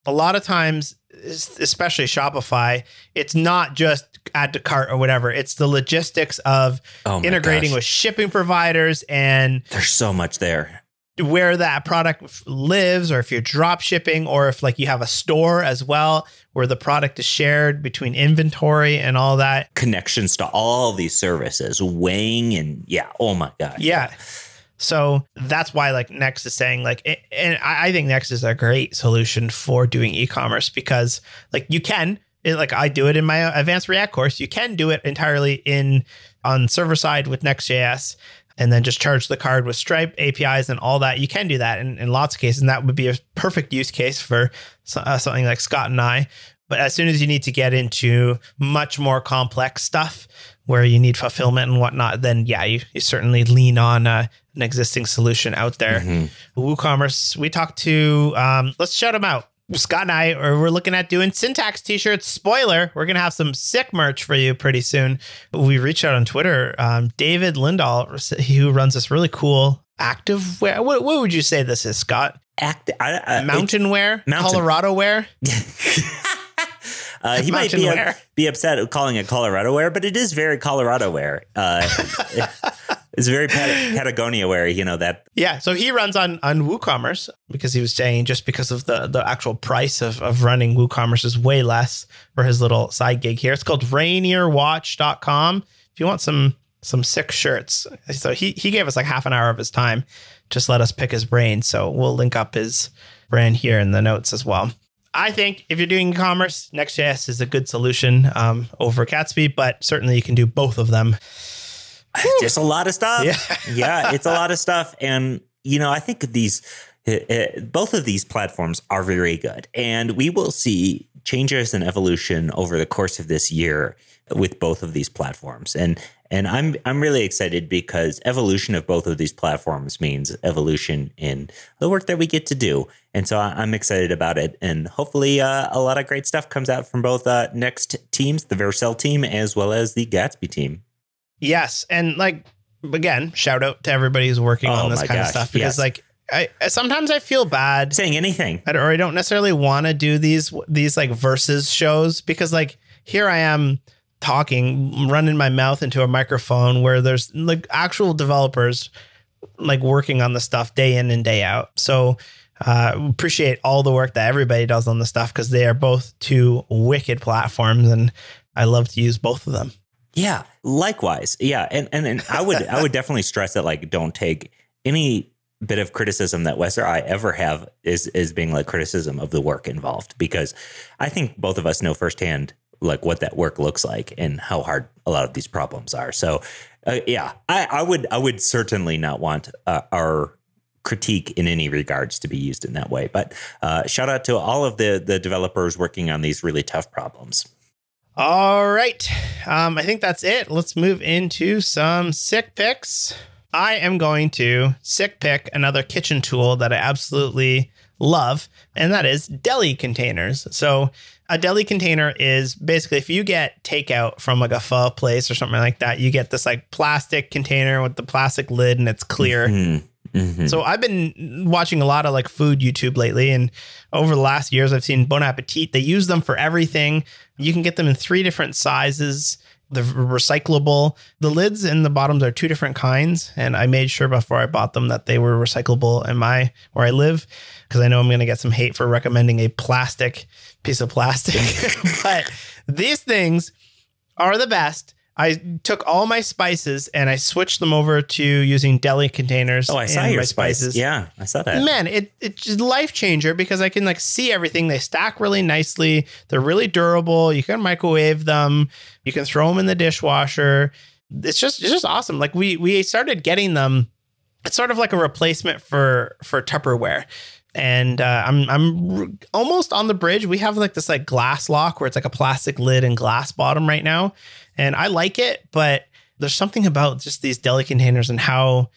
[SPEAKER 2] a lot of times, especially Shopify, it's not just add to cart or whatever. It's the logistics of
[SPEAKER 3] oh
[SPEAKER 2] integrating
[SPEAKER 3] gosh.
[SPEAKER 2] with shipping providers and
[SPEAKER 3] there's so much there.
[SPEAKER 2] Where that product lives, or if you're drop shipping, or if like you have a store as well, where the product is shared between inventory and all that.
[SPEAKER 3] Connections to all these services, weighing and yeah. Oh my God.
[SPEAKER 2] Yeah. So that's why like Next is saying like, and I think Next is a great solution for doing e-commerce because like you can, it, like I do it in my advanced React course, you can do it entirely in on server side with Next.js and then just charge the card with Stripe A P Is and all that. You can do that in, in lots of cases. And that would be a perfect use case for uh, something like Scott and I. But as soon as you need to get into much more complex stuff where you need fulfillment and whatnot, then yeah, you, you certainly lean on uh, an existing solution out there. Mm-hmm. WooCommerce, we talked to, um, let's shout them out. Scott and I are we're looking at doing Syntax t-shirts. Spoiler, we're going to have some sick merch for you pretty soon. We reached out on Twitter. Um, David Lindahl, who runs this really cool active wear. What, what would you say this is, Scott?
[SPEAKER 3] Act, I, I,
[SPEAKER 2] mountain wear?
[SPEAKER 3] Mountain.
[SPEAKER 2] Colorado wear?
[SPEAKER 3] Uh, he might be, a, be upset at calling it Colorado wear, but it is very Colorado wear. Uh, it, it's very Pat- Patagonia wear, you know, that.
[SPEAKER 2] Yeah. So he runs on, on WooCommerce because he was saying just because of the, the actual price of, of running WooCommerce is way less for his little side gig here. It's called rainier watch dot com. If you want some some sick shirts. So he, he gave us like half an hour of his time. Just let us pick his brain. So we'll link up his brand here in the notes as well. I think if you're doing e-commerce, Next.js is a good solution um, over Gatsby, but certainly you can do both of them.
[SPEAKER 3] Just a lot of stuff.
[SPEAKER 2] Yeah.
[SPEAKER 3] Yeah, it's a lot of stuff. And, you know, I think these, uh, both of these platforms are very good. And we will see changes and evolution over the course of this year with both of these platforms. And and I'm I'm really excited because evolution of both of these platforms means evolution in the work that we get to do. And so I'm excited about it. And hopefully uh, a lot of great stuff comes out from both uh, Next teams, the Vercel team, as well as the Gatsby team.
[SPEAKER 2] Yes. And like, again, shout out to everybody who's working
[SPEAKER 3] oh
[SPEAKER 2] on this kind
[SPEAKER 3] gosh,
[SPEAKER 2] of stuff because
[SPEAKER 3] yes.
[SPEAKER 2] like I sometimes I feel bad
[SPEAKER 3] saying anything
[SPEAKER 2] or I don't necessarily want to do these these like versus shows because like here I am talking, running my mouth into a microphone where there's like actual developers like working on the stuff day in and day out. So uh, appreciate all the work that everybody does on the stuff because they are both two wicked platforms and I love to use both of them.
[SPEAKER 3] Yeah, likewise. Yeah. And, and, and I would I would definitely stress that like don't take any bit of criticism that Wes or I ever have is is being like criticism of the work involved, because I think both of us know firsthand like what that work looks like and how hard a lot of these problems are. So uh, yeah, I, I would I would certainly not want uh, our critique in any regards to be used in that way. But uh, shout out to all of the the developers working on these really tough problems.
[SPEAKER 2] All right. Um, I think that's it. Let's move into some sick picks. I am going to sick pick another kitchen tool that I absolutely love, and that is deli containers. So a deli container is basically if you get takeout from like a pho place or something like that, you get this like plastic container with the plastic lid and it's clear.
[SPEAKER 3] Mm-hmm. Mm-hmm.
[SPEAKER 2] So I've been watching a lot of like food YouTube lately, and over the last years, I've seen Bon Appetit. They use them for everything. You can get them in three different sizes. They're recyclable. The lids and the bottoms are two different kinds. And I made sure before I bought them that they were recyclable in my where I live, because I know I'm going to get some hate for recommending a plastic piece of plastic. But these things are the best. I took all my spices and I switched them over to using deli containers.
[SPEAKER 3] Oh, I saw your spices. Yeah, I saw that.
[SPEAKER 2] Man, it it's just life changer because I can like see everything. They stack really nicely. They're really durable. You can microwave them. You can throw them in the dishwasher. It's just it's just awesome. Like we we started getting them. It's sort of like a replacement for for Tupperware. And uh, I'm I'm almost on the bridge. We have like this like glass lock where it's like a plastic lid and glass bottom right now. And I like it, but there's something about just these deli containers and how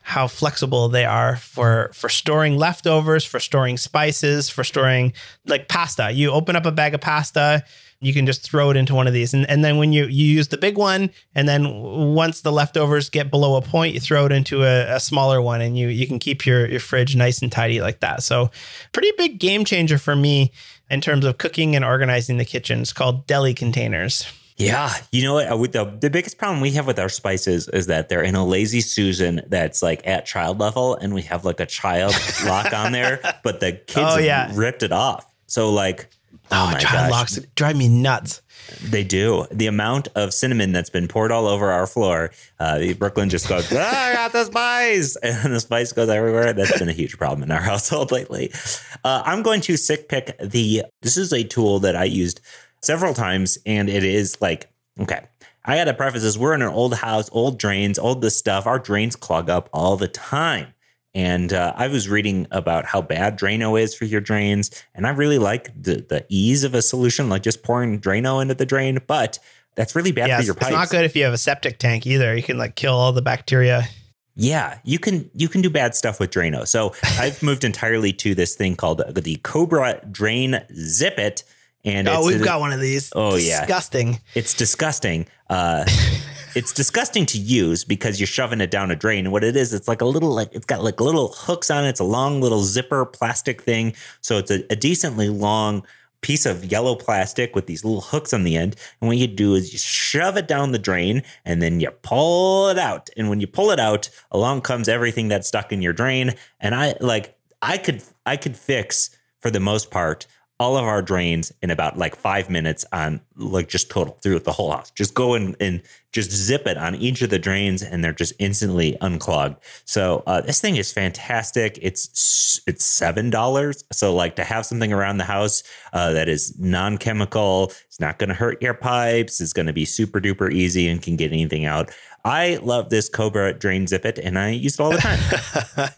[SPEAKER 2] how flexible they are for for storing leftovers, for storing spices, for storing like pasta. You open up a bag of pasta, you can just throw it into one of these. And, and then when you, you use the big one, and then once the leftovers get below a point, you throw it into a, a smaller one, and you you can keep your, your fridge nice and tidy like that. So pretty big game changer for me in terms of cooking and organizing the kitchen. It's called deli containers.
[SPEAKER 3] Yeah. You know what? With the, the biggest problem we have with our spices is that they're in a Lazy Susan that's like at child level, and we have like a child lock on there, but the kids
[SPEAKER 2] oh, yeah.
[SPEAKER 3] ripped it off. So like, oh,
[SPEAKER 2] oh
[SPEAKER 3] my
[SPEAKER 2] child
[SPEAKER 3] gosh.
[SPEAKER 2] locks drive me nuts.
[SPEAKER 3] They do. The amount of cinnamon that's been poured all over our floor, uh, Brooklyn just goes, ah, I got the spice. And the spice goes everywhere. That's been a huge problem in our household lately. Uh, I'm going to sick pick the, this is a tool that I used several times, and it is like, okay, I got to preface this. We're in an old house, old drains, old this stuff. Our drains clog up all the time. And uh, I was reading about how bad Drano is for your drains. And I really like the, the ease of a solution, like just pouring Drano into the drain. But that's really bad
[SPEAKER 2] yeah,
[SPEAKER 3] for your pipes.
[SPEAKER 2] It's not good if you have a septic tank either. You can like kill all the bacteria.
[SPEAKER 3] Yeah, you can you can do bad stuff with Drano. So I've moved entirely to this thing called the Cobra Drain Zip It. And
[SPEAKER 2] oh,
[SPEAKER 3] it's
[SPEAKER 2] we've
[SPEAKER 3] a,
[SPEAKER 2] got one of these.
[SPEAKER 3] Oh,
[SPEAKER 2] disgusting.
[SPEAKER 3] yeah.
[SPEAKER 2] Disgusting.
[SPEAKER 3] It's disgusting. Uh, it's disgusting to use because you're shoving it down a drain. And what it is, it's like a little, like it's got like little hooks on it. It's a long little zipper plastic thing. So it's a, a decently long piece of yellow plastic with these little hooks on the end. And what you do is you shove it down the drain, and then you pull it out. And when you pull it out, along comes everything that's stuck in your drain. And I like, I could, I could fix, for the most part, all of our drains in about like five minutes on like just total through the whole house. Just go in and just zip it on each of the drains, and they're just instantly unclogged. So uh, this thing is fantastic. It's it's seven dollars. So like to have something around the house uh, that is non-chemical, it's not going to hurt your pipes. It's going to be super duper easy and can get anything out. I love this Cobra Drain Zip It, and I use it all the time.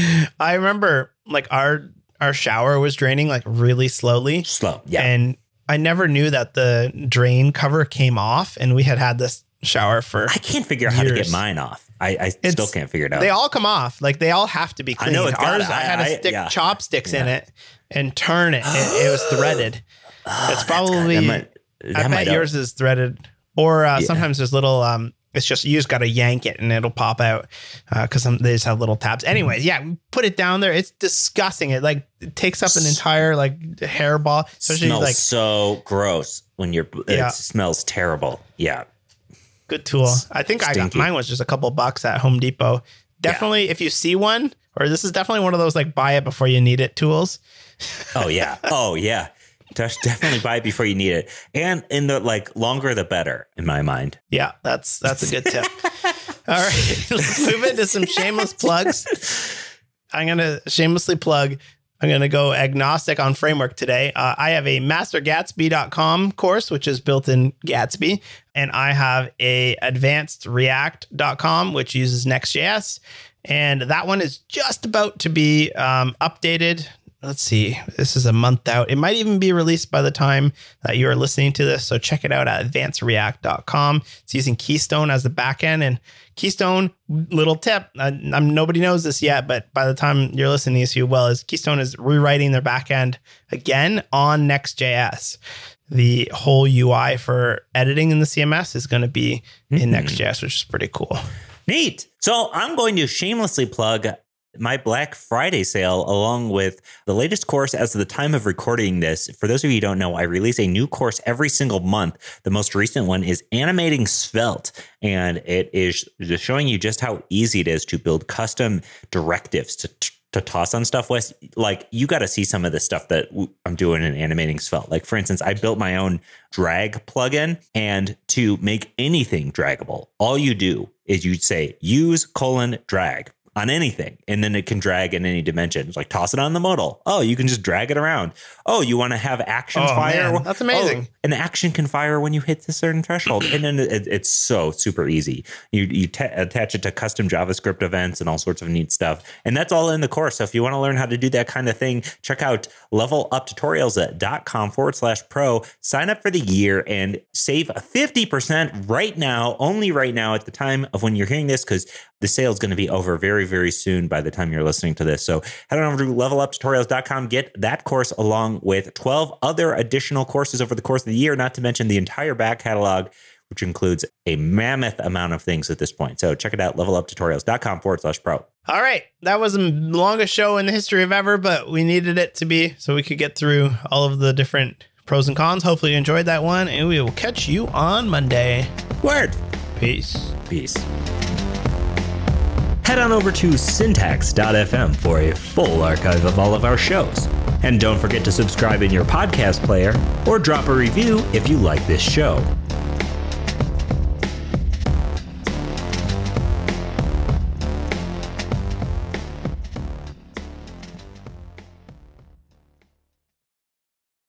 [SPEAKER 2] I remember like our Our shower was draining like really slowly.
[SPEAKER 3] Slow, yeah.
[SPEAKER 2] And I never knew that the drain cover came off, and we had had this shower for
[SPEAKER 3] I can't figure out how to get mine off. I, I still can't figure it out.
[SPEAKER 2] They all come off. Like they all have to be cleaned.
[SPEAKER 3] I know it's
[SPEAKER 2] Ours,
[SPEAKER 3] gotta,
[SPEAKER 2] I, I had to
[SPEAKER 3] I,
[SPEAKER 2] stick
[SPEAKER 3] yeah.
[SPEAKER 2] chopsticks
[SPEAKER 3] yeah.
[SPEAKER 2] in it and turn it. It, it was threaded.
[SPEAKER 3] Oh,
[SPEAKER 2] it's probably,
[SPEAKER 3] that might, that
[SPEAKER 2] I bet yours is threaded. Or uh,
[SPEAKER 3] yeah.
[SPEAKER 2] sometimes there's little, um, it's just, you just got to yank it and it'll pop out because uh, they just have little tabs. Anyways, yeah, put it down there. It's disgusting. It like it takes up an entire like hairball. Especially
[SPEAKER 3] smells
[SPEAKER 2] like
[SPEAKER 3] so gross when you're,
[SPEAKER 2] yeah.
[SPEAKER 3] it smells terrible. Yeah.
[SPEAKER 2] Good tool. I think Stinky. I got mine was just a couple bucks at Home Depot. Definitely, yeah. If you see one, or this is definitely one of those like buy it before you need it tools.
[SPEAKER 3] Oh, yeah. Oh, yeah. Definitely buy it before you need it. And in the like longer, the better, in my mind.
[SPEAKER 2] Yeah, that's that's a good tip. All right, let's move into some shameless plugs. I'm going to shamelessly plug. I'm going to go agnostic on framework today. Uh, I have a master gatsby dot com course, which is built in Gatsby. And I have a advanced react dot com, which uses Next.js. And that one is just about to be um, updated. Let's see. This is a month out. It might even be released by the time that you are listening to this. So check it out at advanced react dot com. It's using Keystone as the backend. And Keystone, little tip, I, I'm, nobody knows this yet, but by the time you're listening to this, you will, is Keystone is rewriting their backend again on Next.js. The whole U I for editing in the C M S is going to be in mm-hmm. Next.js, which is pretty cool.
[SPEAKER 3] Neat. So I'm going to shamelessly plug my Black Friday sale, along with the latest course as of the time of recording this. For those of you who don't know, I release a new course every single month. The most recent one is Animating Svelte, and it is just showing you just how easy it is to build custom directives to to toss on stuff with. Like, you got to see some of the stuff that I'm doing in Animating Svelte. Like, for instance, I built my own drag plugin, and to make anything draggable, all you do is you say use colon drag on anything, and then it can drag in any dimension. It's like toss it on the modal. Oh, you can just drag it around. Oh, you want to have actions
[SPEAKER 2] oh,
[SPEAKER 3] fire?
[SPEAKER 2] Man, that's amazing.
[SPEAKER 3] Oh, an action can fire when you hit a certain threshold, and then it, it's so super easy. You you t- attach it to custom JavaScript events and all sorts of neat stuff, and that's all in the course. So if you want to learn how to do that kind of thing, check out leveluptutorials.com forward slash pro. Sign up for the year and save fifty percent right now, only right now at the time of when you're hearing this, because the sale is going to be over very very, very soon by the time you're listening to this. So head on over to level up tutorials dot com, get that course along with twelve other additional courses over the course of the year, not to mention the entire back catalog, which includes a mammoth amount of things at this point. So check it out, level up tutorials dot com forward slash pro.
[SPEAKER 2] All right. That was the longest show in the history of ever, but we needed it to be so we could get through all of the different pros and cons. Hopefully you enjoyed that one, and we will catch you on Monday.
[SPEAKER 3] Word.
[SPEAKER 2] Peace.
[SPEAKER 3] Peace.
[SPEAKER 4] Head on over to syntax dot f m for a full archive of all of our shows. And don't forget to subscribe in your podcast player or drop a review if you like this show.